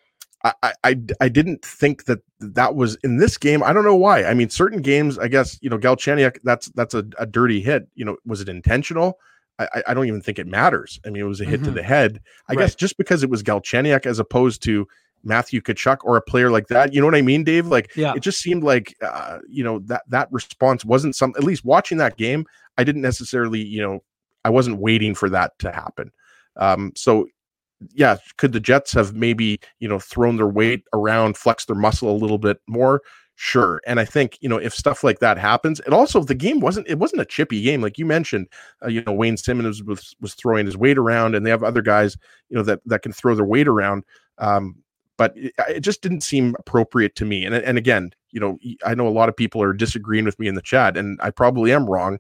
S2: I didn't think that was in this game. I don't know why. I mean, certain games, I guess, Galchenyuk, that's a dirty hit. Was it intentional? I don't even think it matters. I mean, it was a hit to the head. I guess just because it was Galchenyuk as opposed to Matthew Tkachuk or a player like that, you know what I mean, Dave? Like, It just seemed like, that response wasn't at least watching that game, I didn't necessarily, I wasn't waiting for that to happen. So yeah, could the Jets have maybe, thrown their weight around, flexed their muscle a little bit more? Sure. And I think, if stuff like that happens, and also the game wasn't a chippy game. Like you mentioned, Wayne Simmons was throwing his weight around, and they have other guys, that can throw their weight around. But it just didn't seem appropriate to me. And again, I know a lot of people are disagreeing with me in the chat, and I probably am wrong.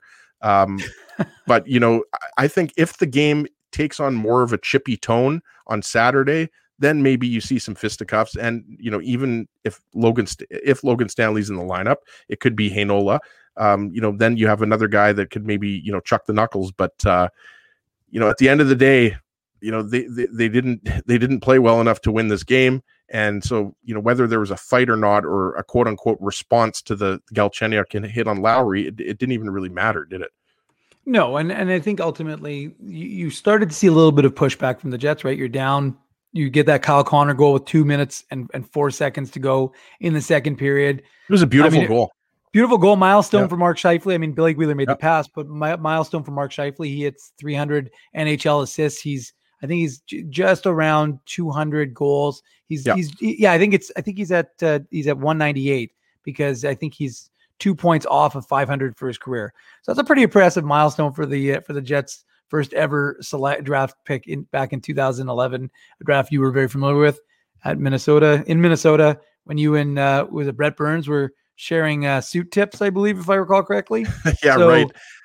S2: But, I think if the game takes on more of a chippy tone on Saturday, then maybe you see some fisticuffs. And, even if Logan Stanley's in the lineup, it could be Heinola. Then you have another guy that could maybe, chuck the knuckles. But, at the end of the day, they didn't play well enough to win this game. And so, whether there was a fight or not, or a quote unquote response to the Galchenyuk hit on Lowry, it didn't even really matter, did it?
S1: No. And I think ultimately you started to see a little bit of pushback from the Jets, right? You're down, you get that Kyle Connor goal with 2 minutes and 4 seconds to go in the second period.
S2: It was a beautiful goal.
S1: Beautiful goal, milestone for Mark Scheifele. I mean, Billy Wheeler made the pass, but milestone for Mark Scheifele. He hits 300 NHL assists. I think he's just around 200 goals. I think he's at 198, because I think he's 2 points off of 500 for his career. So that's a pretty impressive milestone for the Jets' first ever select draft pick back in 2011, a draft you were very familiar with in Minnesota, when you and was it Brett Burns were sharing suit tips, I believe, if I recall correctly.
S2: Right.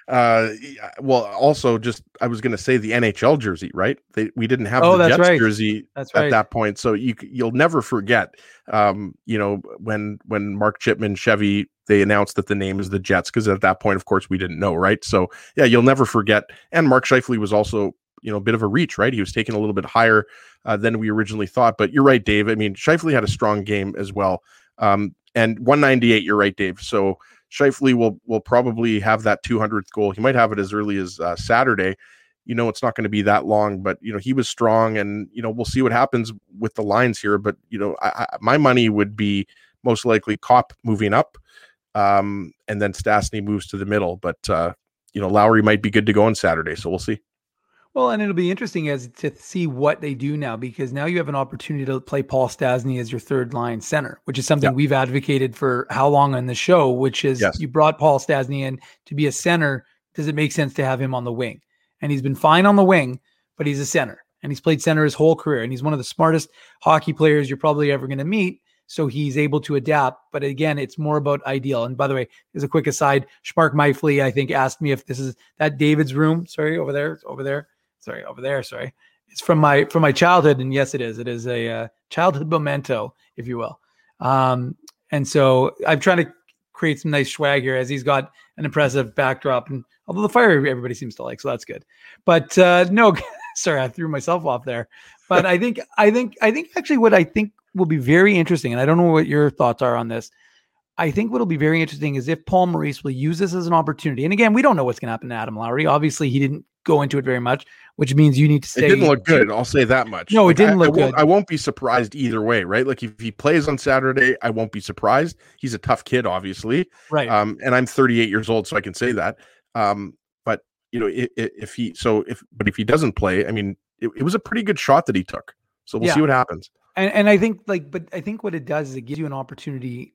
S2: Well, also just I was going to say the NHL jersey, right? We didn't have
S1: Oh,
S2: the
S1: that's
S2: Jets
S1: right.
S2: jersey
S1: That's
S2: at
S1: right.
S2: that point, so you'll never forget. When Mark Chipman Chevy, they announced that the name is the Jets, because at that point, of course, we didn't know, right? So yeah, you'll never forget. And Mark Scheifele was also a bit of a reach, right? He was taken a little bit higher than we originally thought. But you're right, Dave. I mean, Scheifele had a strong game as well. And 198, you're right, Dave. So Scheifele will probably have that 200th goal. He might have it as early as Saturday. It's not going to be that long, but he was strong, and we'll see what happens with the lines here. But my money would be most likely Kopp moving up, and then Stastny moves to the middle. But Lowry might be good to go on Saturday, so we'll see.
S1: Well, and it'll be interesting as to see what they do now, because now you have an opportunity to play Paul Stastny as your third line center, which is something we've advocated for how long on the show, which is you brought Paul Stastny in to be a center. Does it make sense to have him on the wing? And he's been fine on the wing, but he's a center, and he's played center his whole career. And he's one of the smartest hockey players you're probably ever going to meet. So he's able to adapt. But again, it's more about ideal. And by the way, as a quick aside, Schmark Meifley, I think, asked me if this is that David's room. Sorry, over there. It's from my childhood. And yes, it is. It is a childhood memento, if you will. And so I'm trying to create some nice swag here, as he's got an impressive backdrop. And although the fire everybody seems to like, so that's good. But no, sorry, I threw myself off there. But I think actually what I think will be very interesting, and I don't know what your thoughts are on this. I think what'll be very interesting is if Paul Maurice will use this as an opportunity. And again, we don't know what's going to happen to Adam Lowry. Obviously, he didn't go into it very much, which means you need to stay.
S2: It didn't look good. I'll say that much.
S1: No, it didn't look good.
S2: I won't be surprised either way, right? Like if he plays on Saturday, I won't be surprised. He's a tough kid, obviously.
S1: Right.
S2: And I'm 38 years old, so I can say that. But if he doesn't play, I mean, it was a pretty good shot that he took. So we'll see what happens.
S1: And I think but I think what it does is it gives you an opportunity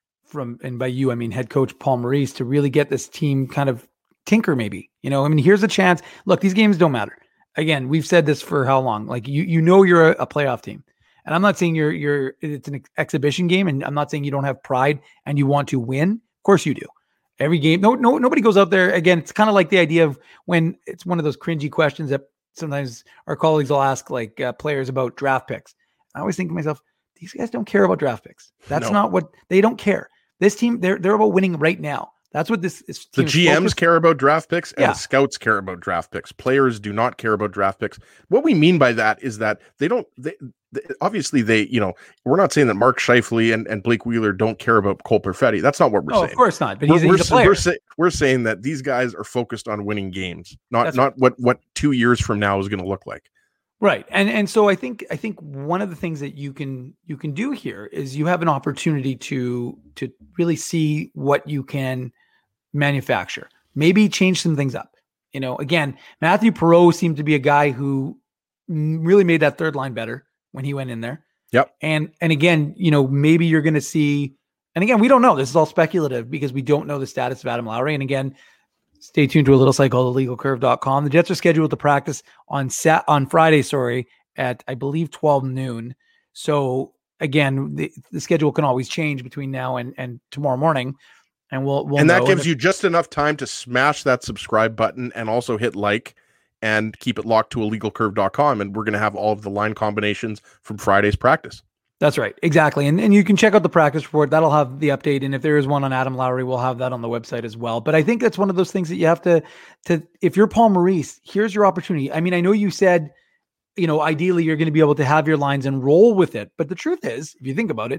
S1: and by you, I mean head coach Paul Maurice, to really get this team kind of tinker maybe. I mean, here's a chance. Look, these games don't matter. Again, we've said this for how long? Like you're a playoff team. And I'm not saying it's an exhibition game, and I'm not saying you don't have pride and you want to win. Of course you do. Every game, nobody goes out there. Again, it's kind of like the idea of when it's one of those cringy questions that sometimes our colleagues will ask players about draft picks. I always think to myself, these guys don't care about draft picks. That's not what they don't care. This team, they're about winning right now. That's what this is.
S2: The GMs care about draft picks, and the scouts care about draft picks. Players do not care about draft picks. What we mean by that is that they obviously, we're not saying that Mark Scheifele and Blake Wheeler don't care about Cole Perfetti. That's not what we're saying.
S1: Of course not. But he's a player.
S2: We're saying that these guys are focused on winning games, not what 2 years from now is going to look like.
S1: Right. And so I think one of the things that you can do here is you have an opportunity to really see what you can manufacture, maybe change some things up. Again, Matthew Perreault seemed to be a guy who really made that third line better when he went in there.
S2: Yep.
S1: And again, maybe you're going to see, and again, we don't know, this is all speculative because we don't know the status of Adam Lowry. And again, stay tuned to a little site called illegalcurve.com. The Jets are scheduled to practice on Friday, at I believe 12 noon. So again, the schedule can always change between now and tomorrow morning. And we'll
S2: that gives you just enough time to smash that subscribe button and also hit like and keep it locked to illegalcurve.com. And we're going to have all of the line combinations from Friday's practice. That's right. Exactly. And you can check out the practice report. That'll have the update. And if there is one on Adam Lowry, we'll have that on the website as well. But I think that's one of those things that you have to if you're Paul Maurice, here's your opportunity. I mean, I know you said, ideally you're going to be able to have your lines and roll with it. But the truth is, if you think about it,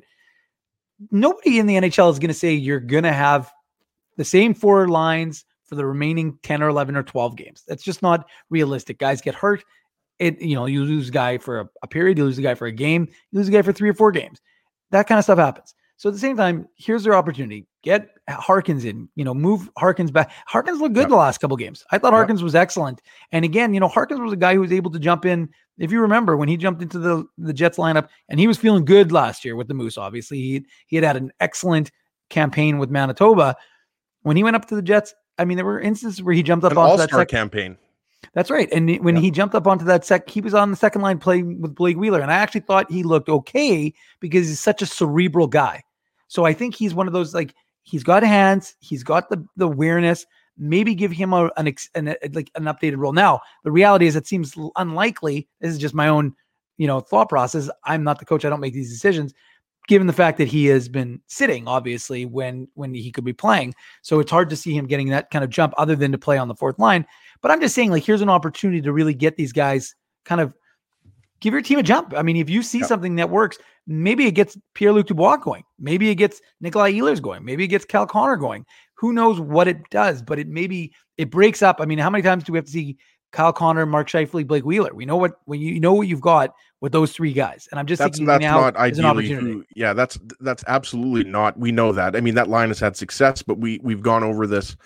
S2: nobody in the NHL is going to say you're going to have the same 4 lines for the remaining 10 or 11 or 12 games. That's just not realistic. Guys get hurt. You lose a guy for a period, you lose a guy for a game, you lose a guy for 3 or 4 games. That kind of stuff happens. So at the same time, here's their opportunity. Get Harkins in, move Harkins back. Harkins looked good the last couple games. I thought Harkins was excellent. And again, Harkins was a guy who was able to jump in. If you remember when he jumped into the Jets lineup, and he was feeling good last year with the Moose, obviously he had an excellent campaign with Manitoba. When he went up to the Jets, I mean, there were instances where he jumped up onto that all-star campaign.
S1: That's right. And when he jumped up onto that he was on the second line playing with Blake Wheeler. And I actually thought he looked okay because he's such a cerebral guy. So I think he's one of those, he's got hands, he's got the awareness. maybe give him an updated role. Now, the reality is it seems unlikely. This is just my own, thought process. I'm not the coach. I don't make these decisions, given the fact that he has been sitting, obviously, when he could be playing. So it's hard to see him getting that kind of jump other than to play on the fourth line. But I'm just saying, here's an opportunity to really get these guys kind of give your team a jump. I mean, if you see something that works, maybe it gets Pierre-Luc Dubois going. Maybe it gets Nikolai Ehlers going. Maybe it gets Cal Connor going. Who knows what it does, but it breaks up. I mean, how many times do we have to see Kyle Connor, Mark Scheifele, Blake Wheeler? We know what you've got with those three guys. And I'm just thinking
S2: that's
S1: now
S2: not
S1: is an opportunity.
S2: That's absolutely not. We know that. I mean, that line has had success, but we've gone over this.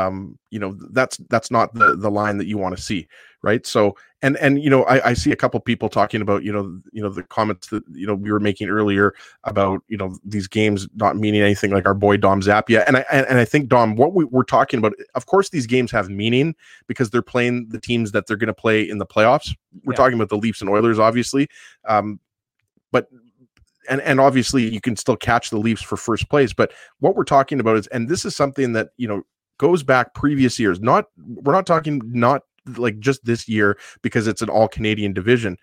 S2: That's not the line that you want to see, right? So and I see a couple people talking about the comments that we were making earlier about these games not meaning anything, like our boy Dom Zappia, and I think, Dom, what we're talking about, of course these games have meaning because they're playing the teams that they're going to play in the playoffs. We're talking about the Leafs and Oilers, obviously, but and obviously you can still catch the Leafs for first place, but what we're talking about is, and this is something that goes back previous years. We're not talking like just this year because it's an all Canadian division.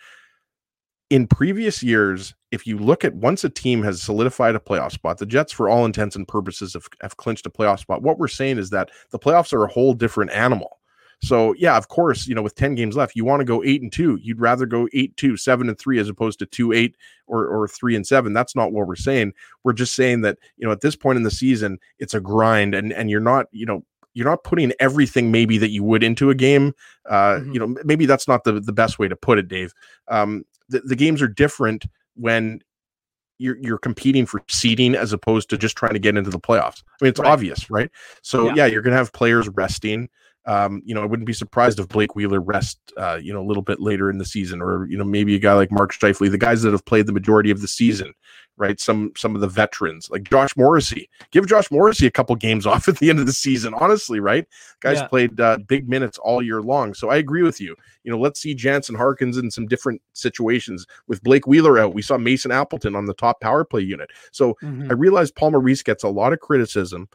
S2: In previous years, if you look at once a team has solidified a playoff spot, the Jets, for all intents and purposes, have clinched a playoff spot. What we're saying is that the playoffs are a whole different animal. So yeah, of course, with 10 games left, you want to go 8-2. You'd rather go 8-2, 7-3, as opposed to 2-8 or 3-7. That's not what we're saying. We're just saying that, at this point in the season, it's a grind, and you're not, you're not putting everything maybe that you would into a game. Maybe that's not the best way to put it, Dave. The games are different when you're competing for seeding as opposed to just trying to get into the playoffs. I mean, it's obvious, right? So yeah, you're going to have players resting. I wouldn't be surprised if Blake Wheeler rests, a little bit later in the season, or, maybe a guy like Mark Scheifele, the guys that have played the majority of the season, right? Some of the veterans like Josh Morrissey, give Josh Morrissey a couple games off at the end of the season, honestly, right? Guys played big minutes all year long. So I agree with you. Let's see Jansen Harkins in some different situations. With Blake Wheeler out, we saw Mason Appleton on the top power play unit. So I realize Paul Maurice gets a lot of criticism,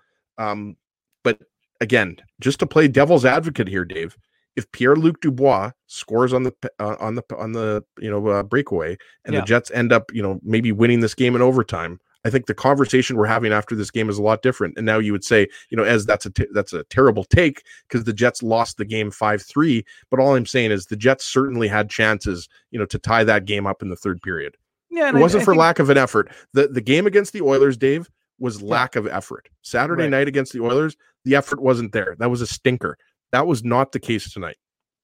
S2: but again, just to play devil's advocate here, Dave, if Pierre-Luc Dubois scores on the breakaway, and the Jets end up maybe winning this game in overtime, I think the conversation we're having after this game is a lot different. And now you would say, as that's a terrible take because the Jets lost the game 5-3. But all I'm saying is the Jets certainly had chances, to tie that game up in the third period. Yeah, it wasn't for lack of an effort. The game against the Oilers, Dave, was lack of effort. Saturday night against the Oilers, the effort wasn't there. That was a stinker. That was not the case tonight.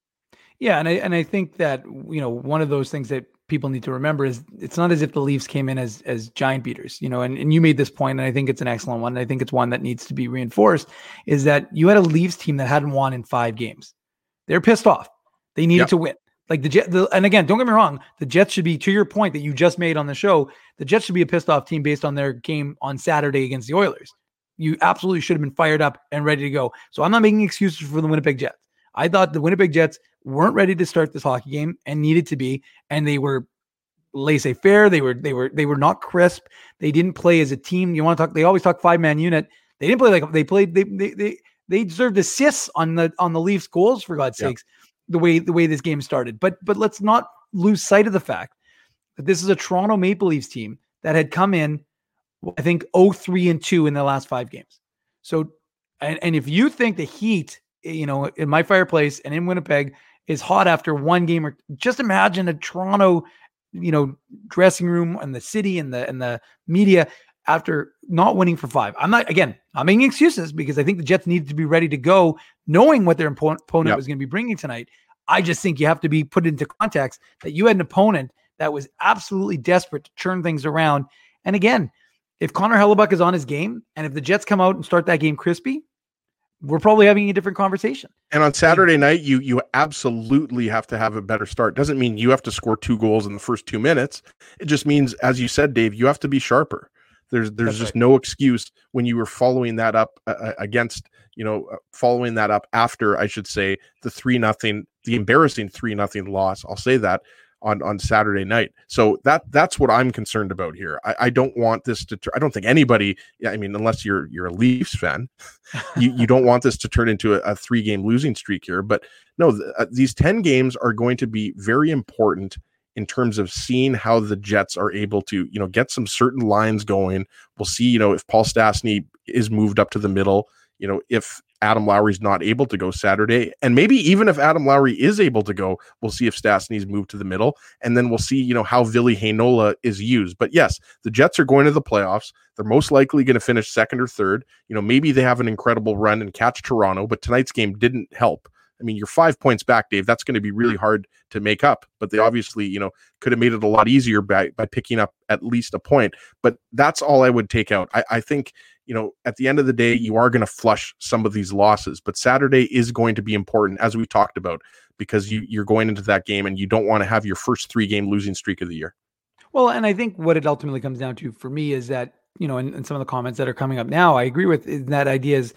S1: Yeah, and I think that one of those things that people need to remember is it's not as if the Leafs came in as giant beaters, and you made this point, and I think it's an excellent one. And I think it's one that needs to be reinforced, is that you had a Leafs team that hadn't won in 5 games. They're pissed off. They needed to win. Like and again, don't get me wrong, the Jets should be, to your point that you just made on the show, the Jets should be a pissed off team based on their game on Saturday against the Oilers. You absolutely should have been fired up and ready to go. So I'm not making excuses for the Winnipeg Jets. I thought the Winnipeg Jets weren't ready to start this hockey game and needed to be, and they were laissez-faire. They were not crisp. They didn't play as a team. You want to talk? They always talk 5-man unit. They didn't play like they played. They deserved assists on the Leafs goals, for God's sakes. The way this game started. But let's not lose sight of the fact that this is a Toronto Maple Leafs team that had come in, I think, 0-3-2 in the last 5 games. So, and if you think the Heat, in my fireplace and in Winnipeg is hot after one game, or just imagine a Toronto, dressing room and the city and the media after not winning for 5. I'm not making excuses because I think the Jets needed to be ready to go knowing what their opponent was going to be bringing tonight. I just think you have to be put into context that you had an opponent that was absolutely desperate to turn things around. And again, if Connor Hellebuyck is on his game and if the Jets come out and start that game crispy, we're probably having a different conversation. And on Saturday night, you absolutely have to have a better start. Doesn't mean you have to score 2 goals in the first 2 minutes. It just means, as you said, Dave, you have to be sharper. There's just no excuse when you were following that up following that up after, I should say, the 3-0, the embarrassing 3-0 loss. I'll say that
S2: on Saturday night. So that's what I'm concerned about here. I don't want this to. I don't think anybody. I mean, unless you're a Leafs fan, you don't want this to turn into a 3-game losing streak here. But no, these 10 games are going to be very important in terms of seeing how the Jets are able to, get some certain lines going. We'll see, if Paul Stastny is moved up to the middle, if Adam Lowry's not able to go Saturday, and maybe even if Adam Lowry is able to go, we'll see if Stastny's moved to the middle, and then we'll see, how Ville Heinola is used. But yes, the Jets are going to the playoffs. They're most likely going to finish second or third. Maybe they have an incredible run and catch Toronto, but tonight's game didn't help. I mean, you're 5 points back, Dave. That's going to be really hard to make up. But they obviously, could have made it a lot easier by picking up at least a point. But that's all I would take out. I think, at the end of the day, you are going to flush some of these losses. But Saturday is going to be important, as we talked about, because you're going into that game and you don't want to have your first 3-game losing streak of the year.
S1: Well, and I think what it ultimately comes down to for me is that, and some of the comments that are coming up now, I agree with that idea is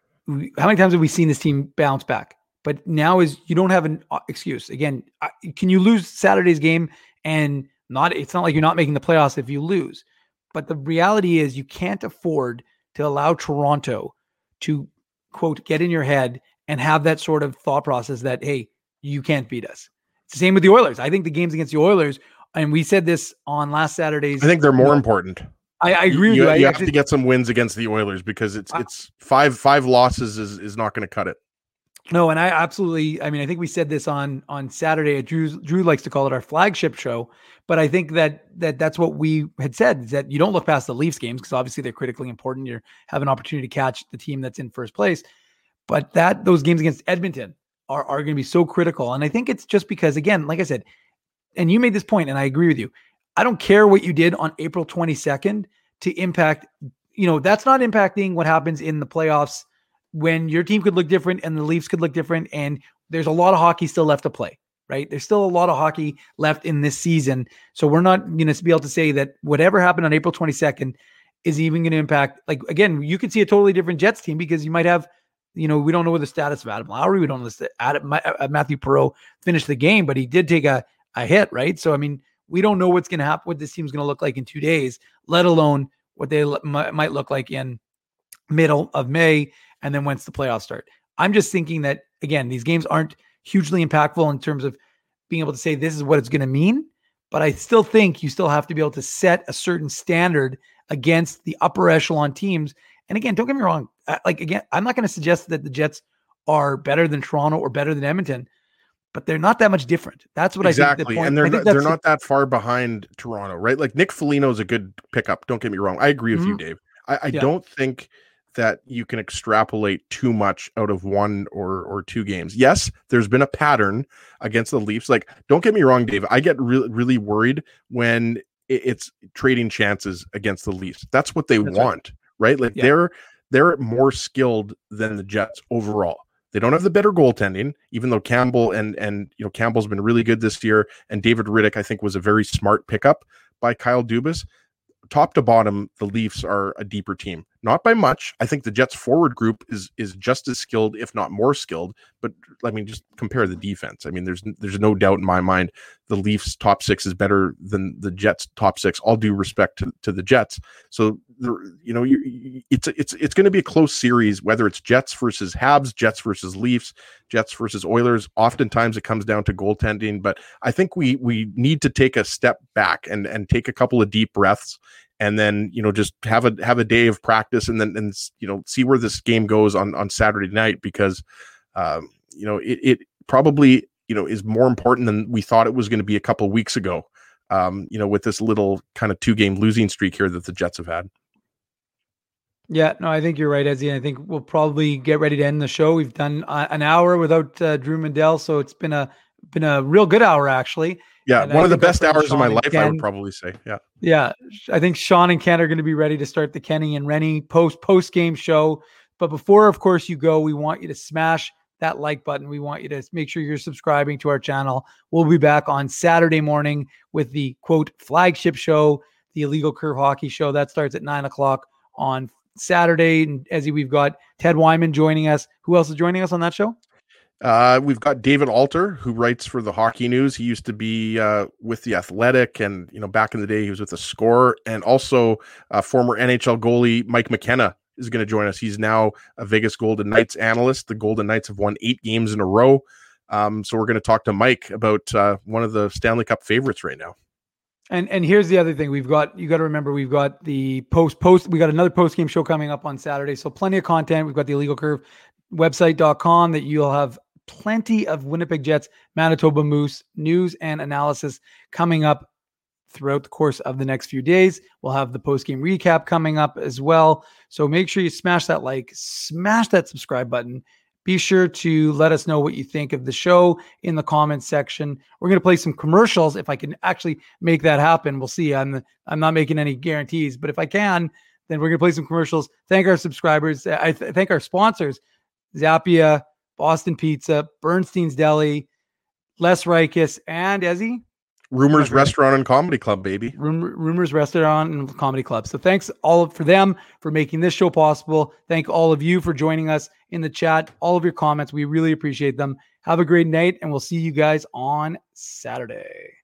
S1: how many times have we seen this team bounce back? But now you don't have an excuse. Again, can you lose Saturday's game and it's not like you're not making the playoffs if you lose. But the reality is you can't afford to allow Toronto to, quote, get in your head and have that sort of thought process that, hey, you can't beat us. It's the same with the Oilers. I think the games against the Oilers, and we said this on last Saturday's.
S2: I think they're more important.
S1: I agree with you.
S2: You have to get some wins against the Oilers because it's five losses is not going to cut it.
S1: No, and I absolutely, I think we said this on Saturday. Drew likes to call it our flagship show, but I think that's what we had said, is that you don't look past the Leafs games because obviously they're critically important. You have an opportunity to catch the team that's in first place, but those games against Edmonton are going to be so critical. And I think it's just because, again, like I said, and you made this point, and I agree with you. I don't care what you did on April 22nd to impact, that's not impacting what happens in the playoffs when your team could look different and the Leafs could look different. And there's a lot of hockey still left to play, right? There's still a lot of hockey left in this season. So we're not going to be able to say that whatever happened on April 22nd is even going to impact, like, again, you could see a totally different Jets team because you might have, we don't know what the status of Adam Lowry. We don't know Matthew Perreault finished the game, but he did take a hit, right? So, we don't know what's going to happen, what this team's going to look like in 2 days, let alone what they might look like in middle of May. And then once the playoffs start, I'm just thinking that, again, these games aren't hugely impactful in terms of being able to say this is what it's going to mean. But I still think you still have to be able to set a certain standard against the upper echelon teams. And again, don't get me wrong. I'm not going to suggest that the Jets are better than Toronto or better than Edmonton, but they're not that much different. That's what
S2: exactly.
S1: I think. The point.
S2: And they're not that far behind Toronto, right? Like Nick Foligno is a good pickup. Don't get me wrong. I agree with you, Dave. I don't think that you can extrapolate too much out of 1 or 2 games. Yes, there's been a pattern against the Leafs. Like, don't get me wrong, Dave. I get really worried when it's trading chances against the Leafs. That's what they want, right? Like they're more skilled than the Jets overall. They don't have the better goaltending, even though Campbell and Campbell's been really good this year. And David Riddick, I think, was a very smart pickup by Kyle Dubas. Top to bottom, the Leafs are a deeper team. Not by much. I think the Jets forward group is just as skilled, if not more skilled. But just compare the defense. There's no doubt in my mind the Leafs top 6 is better than the Jets top 6. All due respect to the Jets. So it's going to be a close series, whether it's Jets versus Habs, Jets versus Leafs, Jets versus Oilers. Oftentimes it comes down to goaltending, but I think we need to take a step back and take a couple of deep breaths. And then, just have a day of practice and see where this game goes on Saturday night, because, it probably, is more important than we thought it was going to be a couple of weeks ago, with this little kind of 2-game losing streak here that the Jets have had.
S1: Yeah, no, I think you're right, Ezzy. I think we'll probably get ready to end the show. We've done an hour without Drew Mandel, so it's been a real good hour, actually.
S2: Yeah,
S1: and
S2: one of the best hours of my life, I would probably say.
S1: Yeah. I think Sean and Ken are going to be ready to start the Kenny and Rennie post-game show. But before, of course, you go, we want you to smash that like button. We want you to make sure you're subscribing to our channel. We'll be back on Saturday morning with the, quote, flagship show, the Illegal Curve Hockey Show. That starts at 9 o'clock on Saturday. And Ezzy, we've got Ted Wyman joining us. Who else is joining us on that show?
S2: We've got David Alter, who writes for the Hockey News. He used to be with the Athletic, and back in the day, he was with the Score, and also former NHL goalie Mike McKenna is going to join us. He's now a Vegas Golden Knights analyst. The Golden Knights have won 8 games in a row, so we're going to talk to Mike about one of the Stanley Cup favorites right now.
S1: And here's the other thing. You got to remember, we've got the we got another post-game show coming up on Saturday. So plenty of content. We've got the Illegal Curve website.com that you'll have plenty of Winnipeg Jets, Manitoba Moose news and analysis coming up throughout the course of the next few days. We'll have the post-game recap coming up as well. So make sure you smash that like, smash that subscribe button. Be sure to let us know what you think of the show in the comments section. We're going to play some commercials if I can actually make that happen. We'll see. I'm not making any guarantees, but if I can, then we're going to play some commercials. Thank our subscribers. I thank our sponsors, Zappia, Boston Pizza, Bernstein's Deli, Les Rikus, and Ezzy.
S2: Rumors Restaurant and Comedy Club, baby.
S1: Rumors Restaurant and Comedy Club. So thanks for them for making this show possible. Thank all of you for joining us in the chat. All of your comments, we really appreciate them. Have a great night, and we'll see you guys on Saturday.